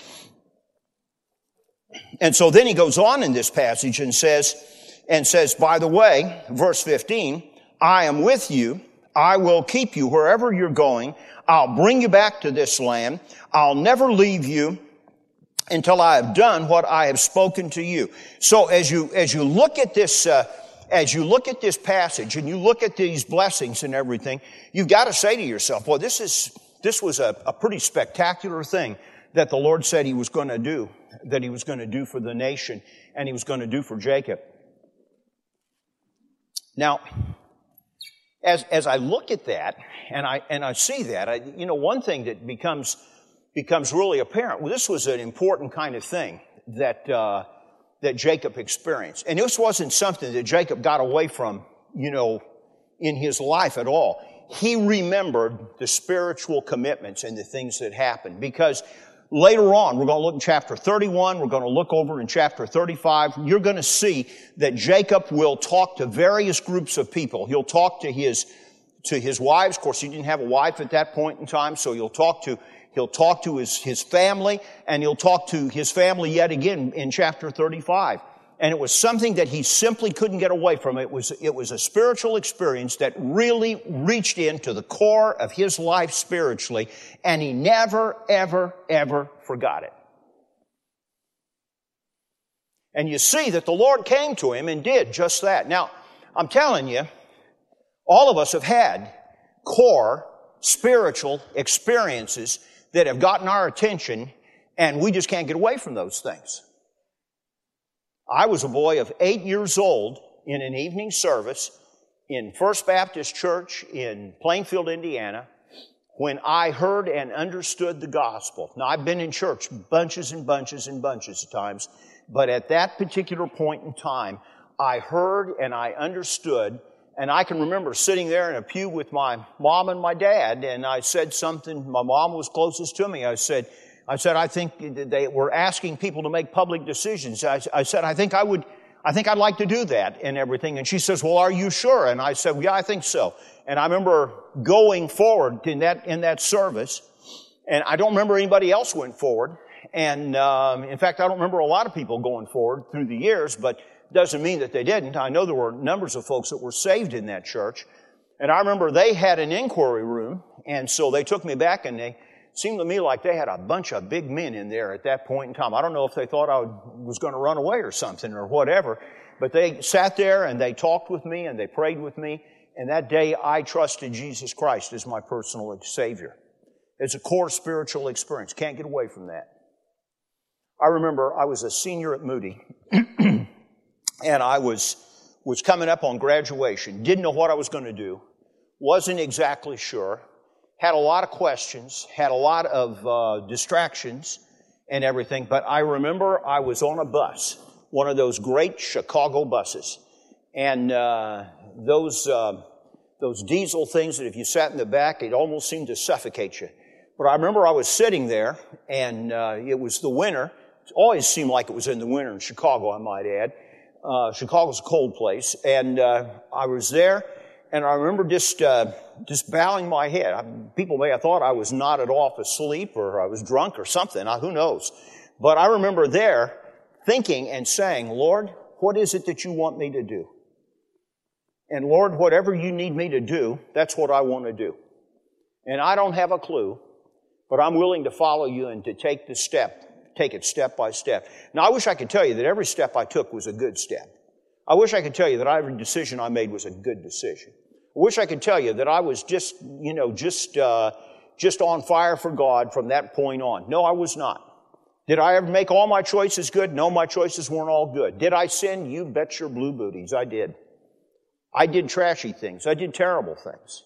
And so then he goes on in this passage and says, and says, by the way, verse fifteen, I am with you. I will keep you wherever you're going. I'll bring you back to this land. I'll never leave you until I have done what I have spoken to you. So as you, as you look at this, uh, as you look at this passage and you look at these blessings and everything, you've got to say to yourself, well, this is, this was a, a pretty spectacular thing that the Lord said he was going to do, that he was going to do for the nation and he was going to do for Jacob. Now, As, as I look at that, and I, and I see that, I, you know, one thing that becomes, becomes really apparent. Well, this was an important kind of thing that uh, that Jacob experienced. And this wasn't something that Jacob got away from, you know, in his life at all. He remembered the spiritual commitments and the things that happened. Because later on, we're going to look in chapter thirty-one, we're going to look over in chapter thirty-five, you're going to see that Jacob will talk to various groups of people. He'll talk to his to his wives. Of course, he didn't have a wife at that point in time, so he'll talk to He'll talk to his, his family, and he'll talk to his family yet again in chapter thirty-five. And it was something that he simply couldn't get away from. It was, it was a spiritual experience that really reached into the core of his life spiritually, and he never, ever, ever forgot it. And you see that the Lord came to him and did just that. Now, I'm telling you, all of us have had core spiritual experiences that have gotten our attention, and we just can't get away from those things. I was a boy of eight years old in an evening service in First Baptist Church in Plainfield, Indiana, when I heard and understood the gospel. Now, I've been in church bunches and bunches and bunches of times, but at that particular point in time, I heard and I understood. And I can remember sitting there in a pew with my mom and my dad, and I said something. My mom was closest to me. I said, I said, I think they were asking people to make public decisions. I, I said, I think I would, I think I'd like to do that and everything. And she says, well, are you sure? And I said, well, yeah, I think so. And I remember going forward in that, in that service, and I don't remember anybody else went forward. And, um, in fact, I don't remember a lot of people going forward through the years, but doesn't mean that they didn't. I know there were numbers of folks that were saved in that church. And I remember they had an inquiry room, and so they took me back, and they seemed to me like they had a bunch of big men in there at that point in time. I don't know if they thought I was going to run away or something or whatever, but they sat there and they talked with me and they prayed with me, and that day I trusted Jesus Christ as my personal Savior. It's a core spiritual experience. Can't get away from that. I remember I was a senior at Moody, and I was, was coming up on graduation. Didn't know what I was going to do. Wasn't exactly sure. Had a lot of questions. Had a lot of uh, distractions and everything. But I remember I was on a bus, one of those great Chicago buses. And uh, those, uh, those diesel things that if you sat in the back, it almost seemed to suffocate you. But I remember I was sitting there, and uh, it was the winter. It always seemed like it was in the winter in Chicago, I might add. Uh, Chicago's a cold place, and uh, I was there, and I remember just uh, just bowing my head. I, people may have thought I was nodded off asleep, or I was drunk or something. I, who knows? But I remember there thinking and saying, Lord, what is it that you want me to do? And Lord, whatever you need me to do, that's what I want to do. And I don't have a clue, but I'm willing to follow you and to take the step. Take it step by step. Now, I wish I could tell you that every step I took was a good step. I wish I could tell you that every decision I made was a good decision. I wish I could tell you that I was just, you know, just, uh, just on fire for God from that point on. No, I was not. Did I ever make all my choices good? No, my choices weren't all good. Did I sin? You bet your blue booties, I did. I did trashy things. I did terrible things.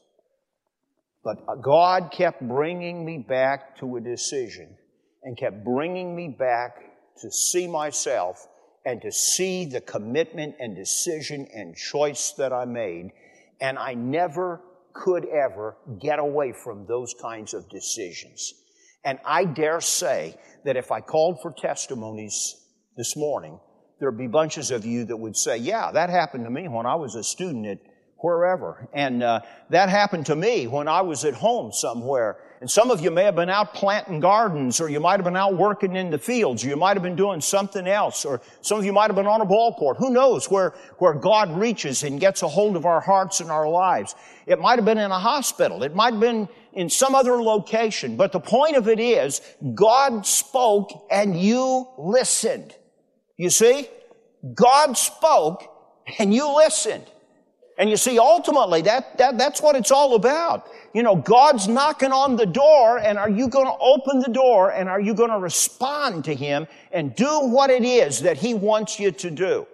But God kept bringing me back to a decision, and kept bringing me back to see myself and to see the commitment and decision and choice that I made. And I never could ever get away from those kinds of decisions. And I dare say that if I called for testimonies this morning, there'd be bunches of you that would say, yeah, that happened to me when I was a student at wherever. And uh, that happened to me when I was at home somewhere. And some of you may have been out planting gardens, or you might have been out working in the fields, or you might have been doing something else, or some of you might have been on a ball court. Who knows where, where God reaches and gets a hold of our hearts and our lives. It might have been in a hospital. It might have been in some other location. But the point of it is, God spoke and you listened. You see? God spoke and you listened. And you see, ultimately, that, that that's what it's all about. You know, God's knocking on the door, and are you going to open the door, and are you going to respond to Him and do what it is that He wants you to do?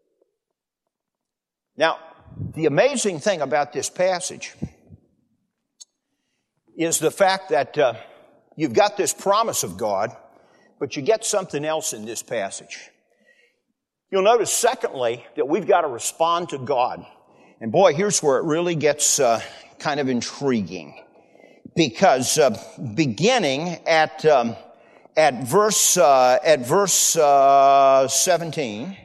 Now, the amazing thing about this passage is the fact that uh, you've got this promise of God, but you get something else in this passage. You'll notice, secondly, that we've got to respond to God. And boy, here's where it really gets uh, kind of intriguing. Because uh, beginning at um, at verse uh, at verse uh, seventeen,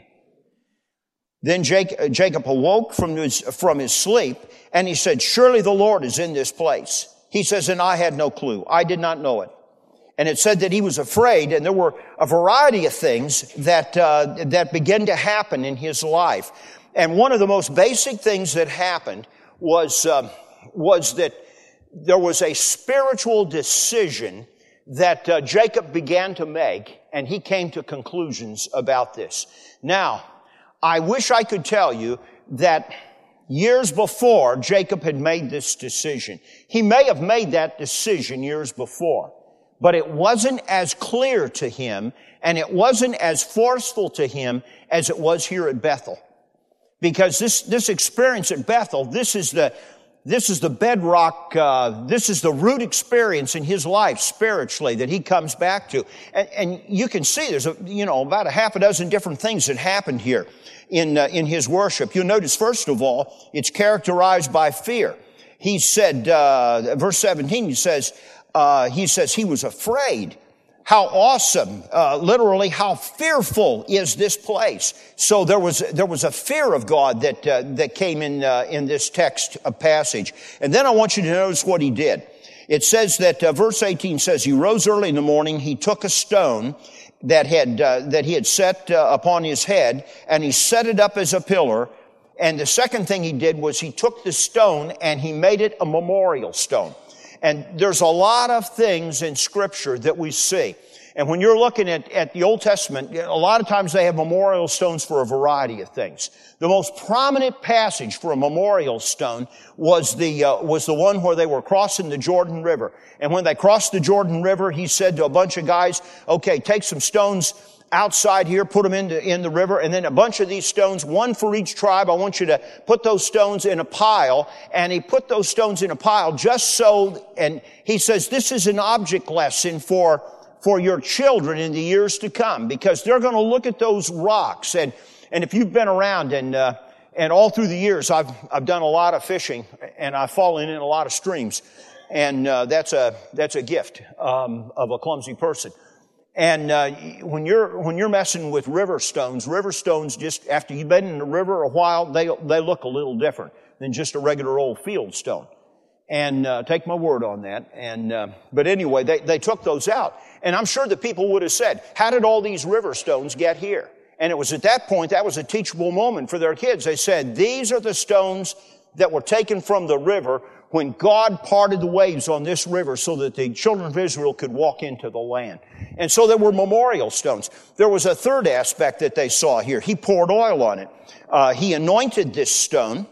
then Jacob, Jacob awoke from his from his sleep, and he said, "Surely the Lord is in this place." He says, "And I had no clue. I did not know it." And it said that he was afraid, and there were a variety of things that uh, that began to happen in his life. And one of the most basic things that happened was uh, was that there was a spiritual decision that uh, Jacob began to make, and he came to conclusions about this. Now, I wish I could tell you that years before Jacob had made this decision. He may have made that decision years before, but it wasn't as clear to him, and it wasn't as forceful to him as it was here at Bethel. Because this, this experience at Bethel, this is the This is the bedrock, uh, this is the root experience in his life spiritually that he comes back to. And, and you can see there's, a, you know, about a half a dozen different things that happened here in, uh, in his worship. You'll notice, first of all, it's characterized by fear. He said, uh, verse seventeen, he says, uh, he says he was afraid. How awesome, uh, literally, how fearful is this place? So there was there was a fear of God that uh, that came in uh, in this text uh, passage. And then I want you to notice what he did. It says that uh, verse eighteen says he rose early in the morning. He took a stone that had uh, that he had set uh, upon his head, and he set it up as a pillar. And the second thing he did was he took the stone and he made it a memorial stone. And there's a lot of things in Scripture that we see. And when you're looking at, at the Old Testament, a lot of times they have memorial stones for a variety of things. The most prominent passage for a memorial stone was the, uh, was the one where they were crossing the Jordan River. And when they crossed the Jordan River, he said to a bunch of guys, okay, take some stones outside here, put them in the, in the river, and then a bunch of these stones, one for each tribe. I want you to put those stones in a pile. And he put those stones in a pile just so, and he says, this is an object lesson for, for your children in the years to come, because they're going to look at those rocks. And, and if you've been around and, uh, and all through the years, I've, I've done a lot of fishing, and I've fallen in a lot of streams. And, uh, that's a, that's a gift, um, of a clumsy person. And uh, when you're when you're messing with river stones, river stones, just after you've been in the river a while, they they look a little different than just a regular old field stone. And uh, take my word on that. And uh, but anyway, they they took those out, and I'm sure that people would have said, "How did all these river stones get here?" And it was at that point that was a teachable moment for their kids. They said, "These are the stones that were taken from the river when God parted the waves on this river so that the children of Israel could walk into the land." And so there were memorial stones. There was a third aspect that they saw here. He poured oil on it. Uh, he anointed this stone.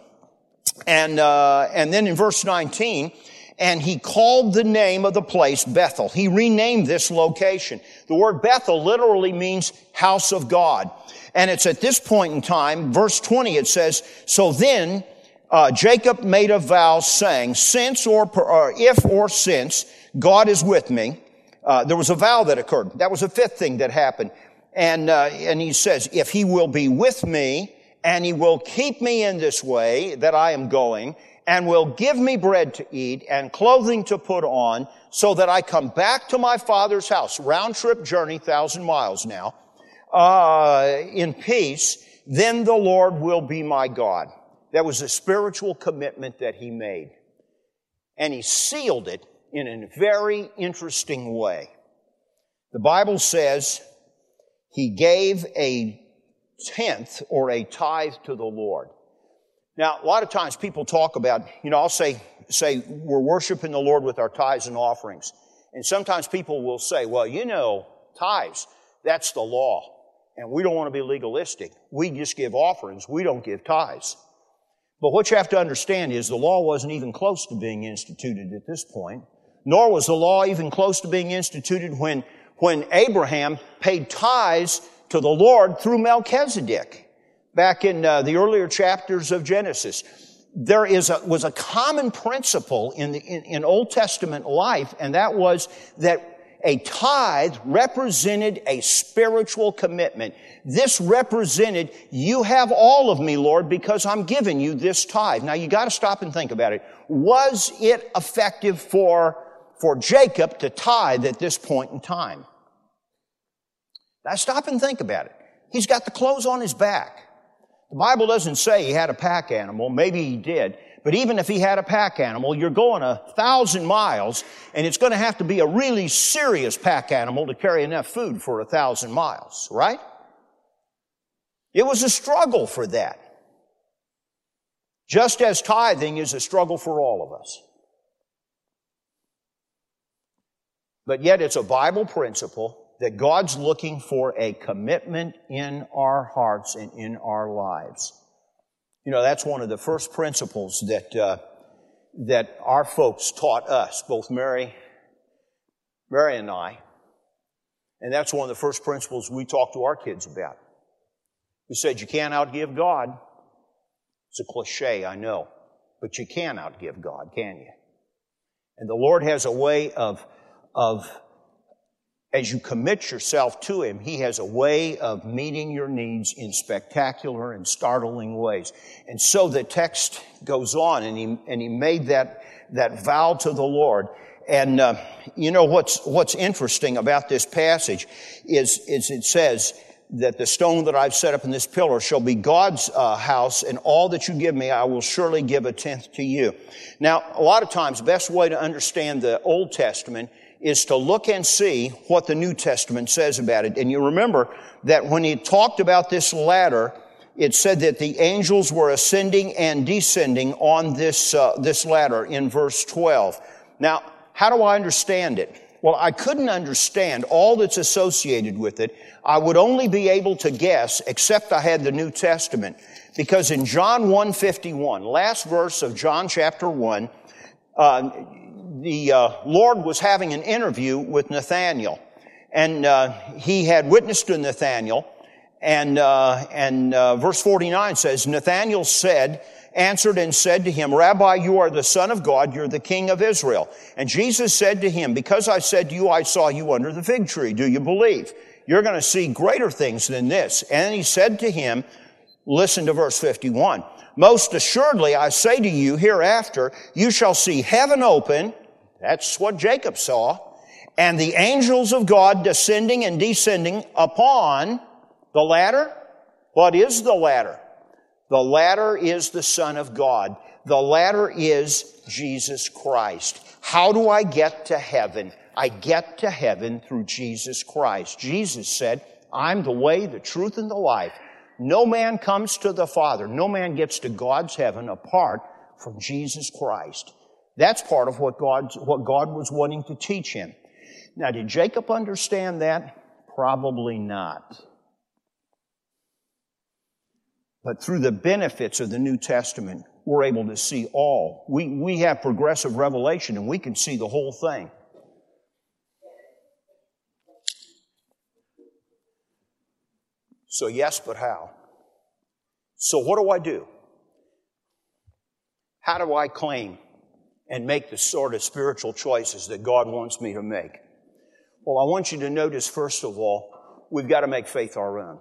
And, uh, and then in verse nineteen, and he called the name of the place Bethel. He renamed this location. The word Bethel literally means house of God. And it's at this point in time, verse twenty, it says, so then, Uh, Jacob made a vow saying, since or, or if or since God is with me, uh, there was a vow that occurred. That was a fifth thing that happened. And, uh, and he says, if he will be with me and he will keep me in this way that I am going and will give me bread to eat and clothing to put on so that I come back to my father's house, round trip journey, thousand miles now, uh, in peace, then the Lord will be my God. That was a spiritual commitment that he made. And he sealed it in a very interesting way. The Bible says he gave a tenth or a tithe to the Lord. Now, a lot of times people talk about, you know, I'll say, say we're worshiping the Lord with our tithes and offerings. And sometimes people will say, well, you know, tithes, that's the law. And we don't want to be legalistic. We just give offerings. We don't give tithes. But what you have to understand is the law wasn't even close to being instituted at this point, nor was the law even close to being instituted when, when Abraham paid tithes to the Lord through Melchizedek back in uh, the earlier chapters of Genesis. there is a, was a common principle in, the, in, in Old Testament life, and that was that a tithe represented a spiritual commitment. This represented, you have all of me, Lord, because I'm giving you this tithe. Now you got to stop and think about it. Was it effective for, for Jacob to tithe at this point in time? Now stop and think about it. He's got the clothes on his back. The Bible doesn't say he had a pack animal. Maybe he did. But even if he had a pack animal, you're going a thousand miles, and it's going to have to be a really serious pack animal to carry enough food for a thousand miles, right? It was a struggle for that. Just as tithing is a struggle for all of us. But yet it's a Bible principle that God's looking for a commitment in our hearts and in our lives. You know, that's one of the first principles that uh, that our folks taught us, both Mary, Mary and I. And that's one of the first principles we talk to our kids about. We said, you can't outgive God. It's a cliche, I know. But you can outgive God, can you? And the Lord has a way of, of as you commit yourself to Him, He has a way of meeting your needs in spectacular and startling ways. And so the text goes on, and he, and he made that, that vow to the Lord. And, uh, you know, what's, what's interesting about this passage is, is it says that the stone that I've set up in this pillar shall be God's uh, house, and all that you give me, I will surely give a tenth to you. Now, a lot of times, the best way to understand the Old Testament is to look and see what the New Testament says about it. And you remember that when he talked about this ladder, it said that the angels were ascending and descending on this uh, this ladder in verse twelve. Now, how do I understand it? Well, I couldn't understand all that's associated with it. I would only be able to guess, except I had the New Testament. Because in John one fifty-one, last verse of John chapter one, uh, the uh, Lord was having an interview with Nathanael. And uh, he had witnessed to Nathanael. And, uh, and uh, verse forty-nine says, Nathanael said, answered and said to him, Rabbi, you are the Son of God, you're the King of Israel. And Jesus said to him, because I said to you, I saw you under the fig tree. Do you believe? You're going to see greater things than this. And he said to him, listen to verse fifty-one, most assuredly I say to you, hereafter you shall see heaven open. That's what Jacob saw. And the angels of God descending and descending upon the ladder. What is the ladder? The ladder is the Son of God. The ladder is Jesus Christ. How do I get to heaven? I get to heaven through Jesus Christ. Jesus said, I'm the way, the truth, and the life. No man comes to the Father. No man gets to God's heaven apart from Jesus Christ. That's part of what God, what God was wanting to teach him. Now, did Jacob understand that? Probably not. But through the benefits of the New Testament, we're able to see all. We, we have progressive revelation, and we can see the whole thing. So yes, but how? So what do I do? How do I claim and make the sort of spiritual choices that God wants me to make? Well, I want you to notice, first of all, we've got to make faith our own.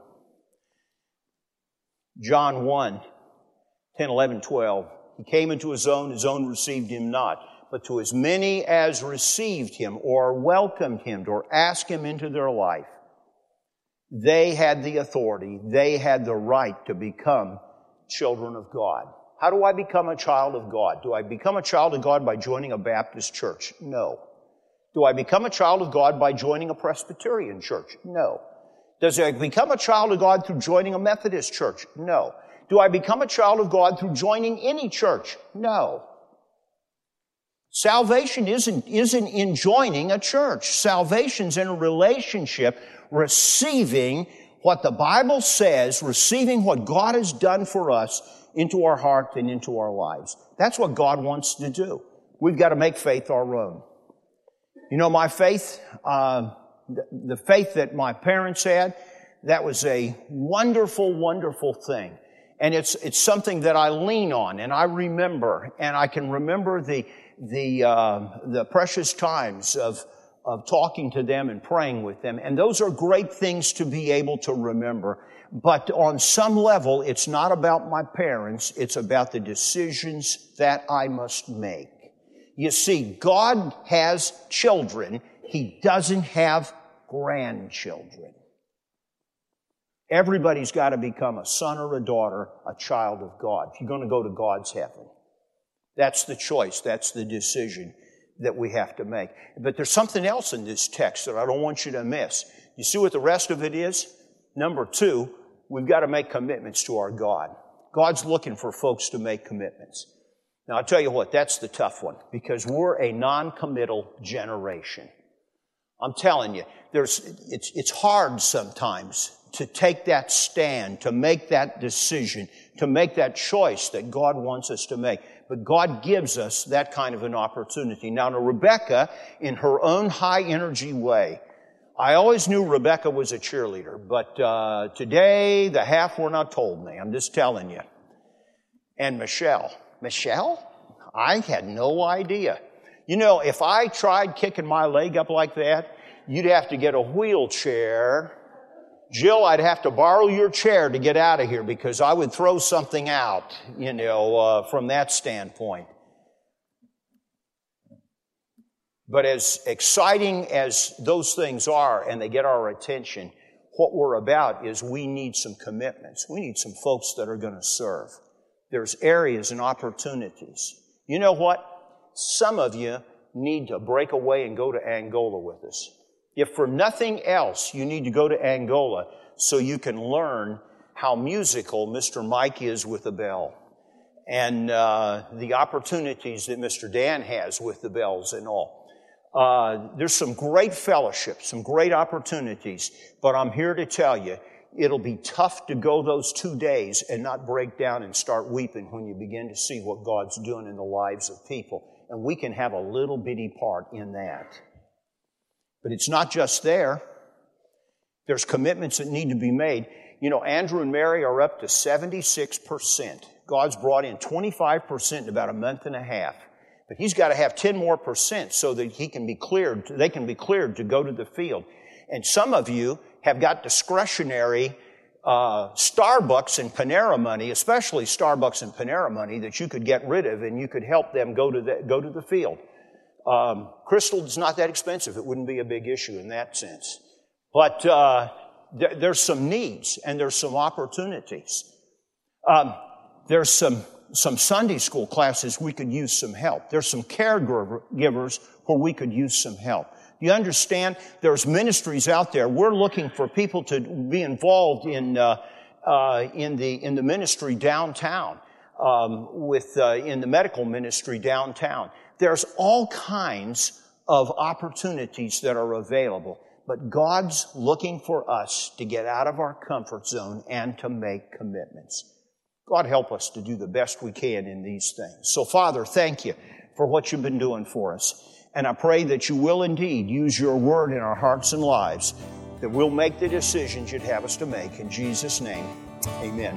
John one, ten, eleven, twelve. He came into his own, his own received him not. But to as many as received him or welcomed him or asked him into their life, they had the authority, they had the right to become children of God. How do I become a child of God? Do I become a child of God by joining a Baptist church? No. Do I become a child of God by joining a Presbyterian church? No. Does I become a child of God through joining a Methodist church? No. Do I become a child of God through joining any church? No. Salvation isn't, isn't in joining a church. Salvation's in a relationship, receiving what the Bible says, receiving what God has done for us into our heart and into our lives. That's what God wants to do. We've got to make faith our own. You know, my faith, uh, the, the faith that my parents had, that was a wonderful, wonderful thing. And it's it's something that I lean on and I remember, and I can remember the the uh, the precious times of of talking to them and praying with them. And those are great things to be able to remember. But on some level, it's not about my parents. It's about the decisions that I must make. You see, God has children. He doesn't have grandchildren. Everybody's got to become a son or a daughter, a child of God, if you're going to go to God's heaven. That's the choice. That's the decision that we have to make. But there's something else in this text that I don't want you to miss. You see what the rest of it is? Number two, we've got to make commitments to our God. God's looking for folks to make commitments. Now, I'll tell you what, that's the tough one, because we're a non-committal generation. I'm telling you, there's it's it's hard sometimes to take that stand, to make that decision, to make that choice that God wants us to make. But God gives us that kind of an opportunity. Now, to Rebecca, in her own high-energy way, I always knew Rebecca was a cheerleader, but uh, today the half were not told me. I'm just telling you. And Michelle. Michelle? I had no idea. You know, if I tried kicking my leg up like that, you'd have to get a wheelchair. Jill, I'd have to borrow your chair to get out of here because I would throw something out, you know, uh, from that standpoint. But as exciting as those things are and they get our attention, what we're about is we need some commitments. We need some folks that are going to serve. There's areas and opportunities. You know what? Some of you need to break away and go to Angola with us. If for nothing else, you need to go to Angola so you can learn how musical Mister Mike is with the bell and uh, the opportunities that Mister Dan has with the bells and all. Uh, there's some great fellowship, some great opportunities, but I'm here to tell you, it'll be tough to go those two days and not break down and start weeping when you begin to see what God's doing in the lives of people. And we can have a little bitty part in that. But it's not just there. There's commitments that need to be made. You know, Andrew and Mary are up to seventy-six percent. God's brought in twenty-five percent in about a month and a half. But he's got to have ten more percent so that he can be cleared, they can be cleared to go to the field. And some of you have got discretionary uh, Starbucks and Panera money, especially Starbucks and Panera money, that you could get rid of and you could help them go to the, go to the field. Um, Crystal is not that expensive. It wouldn't be a big issue in that sense. But uh, there, there's some needs and there's some opportunities. Um, there's some some Sunday school classes we could use some help. There's some caregivers where we could use some help. You understand? There's ministries out there. We're looking for people to be involved in uh, uh, in the in the ministry downtown, um, with uh, in the medical ministry downtown. There's all kinds of opportunities that are available, but God's looking for us to get out of our comfort zone and to make commitments. God help us to do the best we can in these things. So, Father, thank you for what you've been doing for us. And I pray that you will indeed use your word in our hearts and lives, that we'll make the decisions you'd have us to make. In Jesus' name, amen.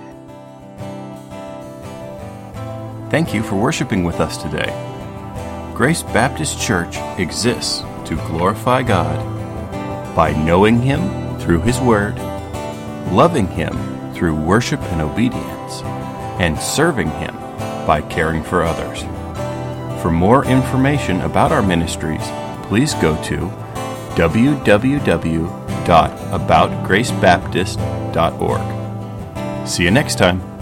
Thank you for worshiping with us today. Grace Baptist Church exists to glorify God by knowing Him through His Word, loving Him through worship and obedience, and serving Him by caring for others. For more information about our ministries, please go to w w w dot about grace baptist dot org. See you next time.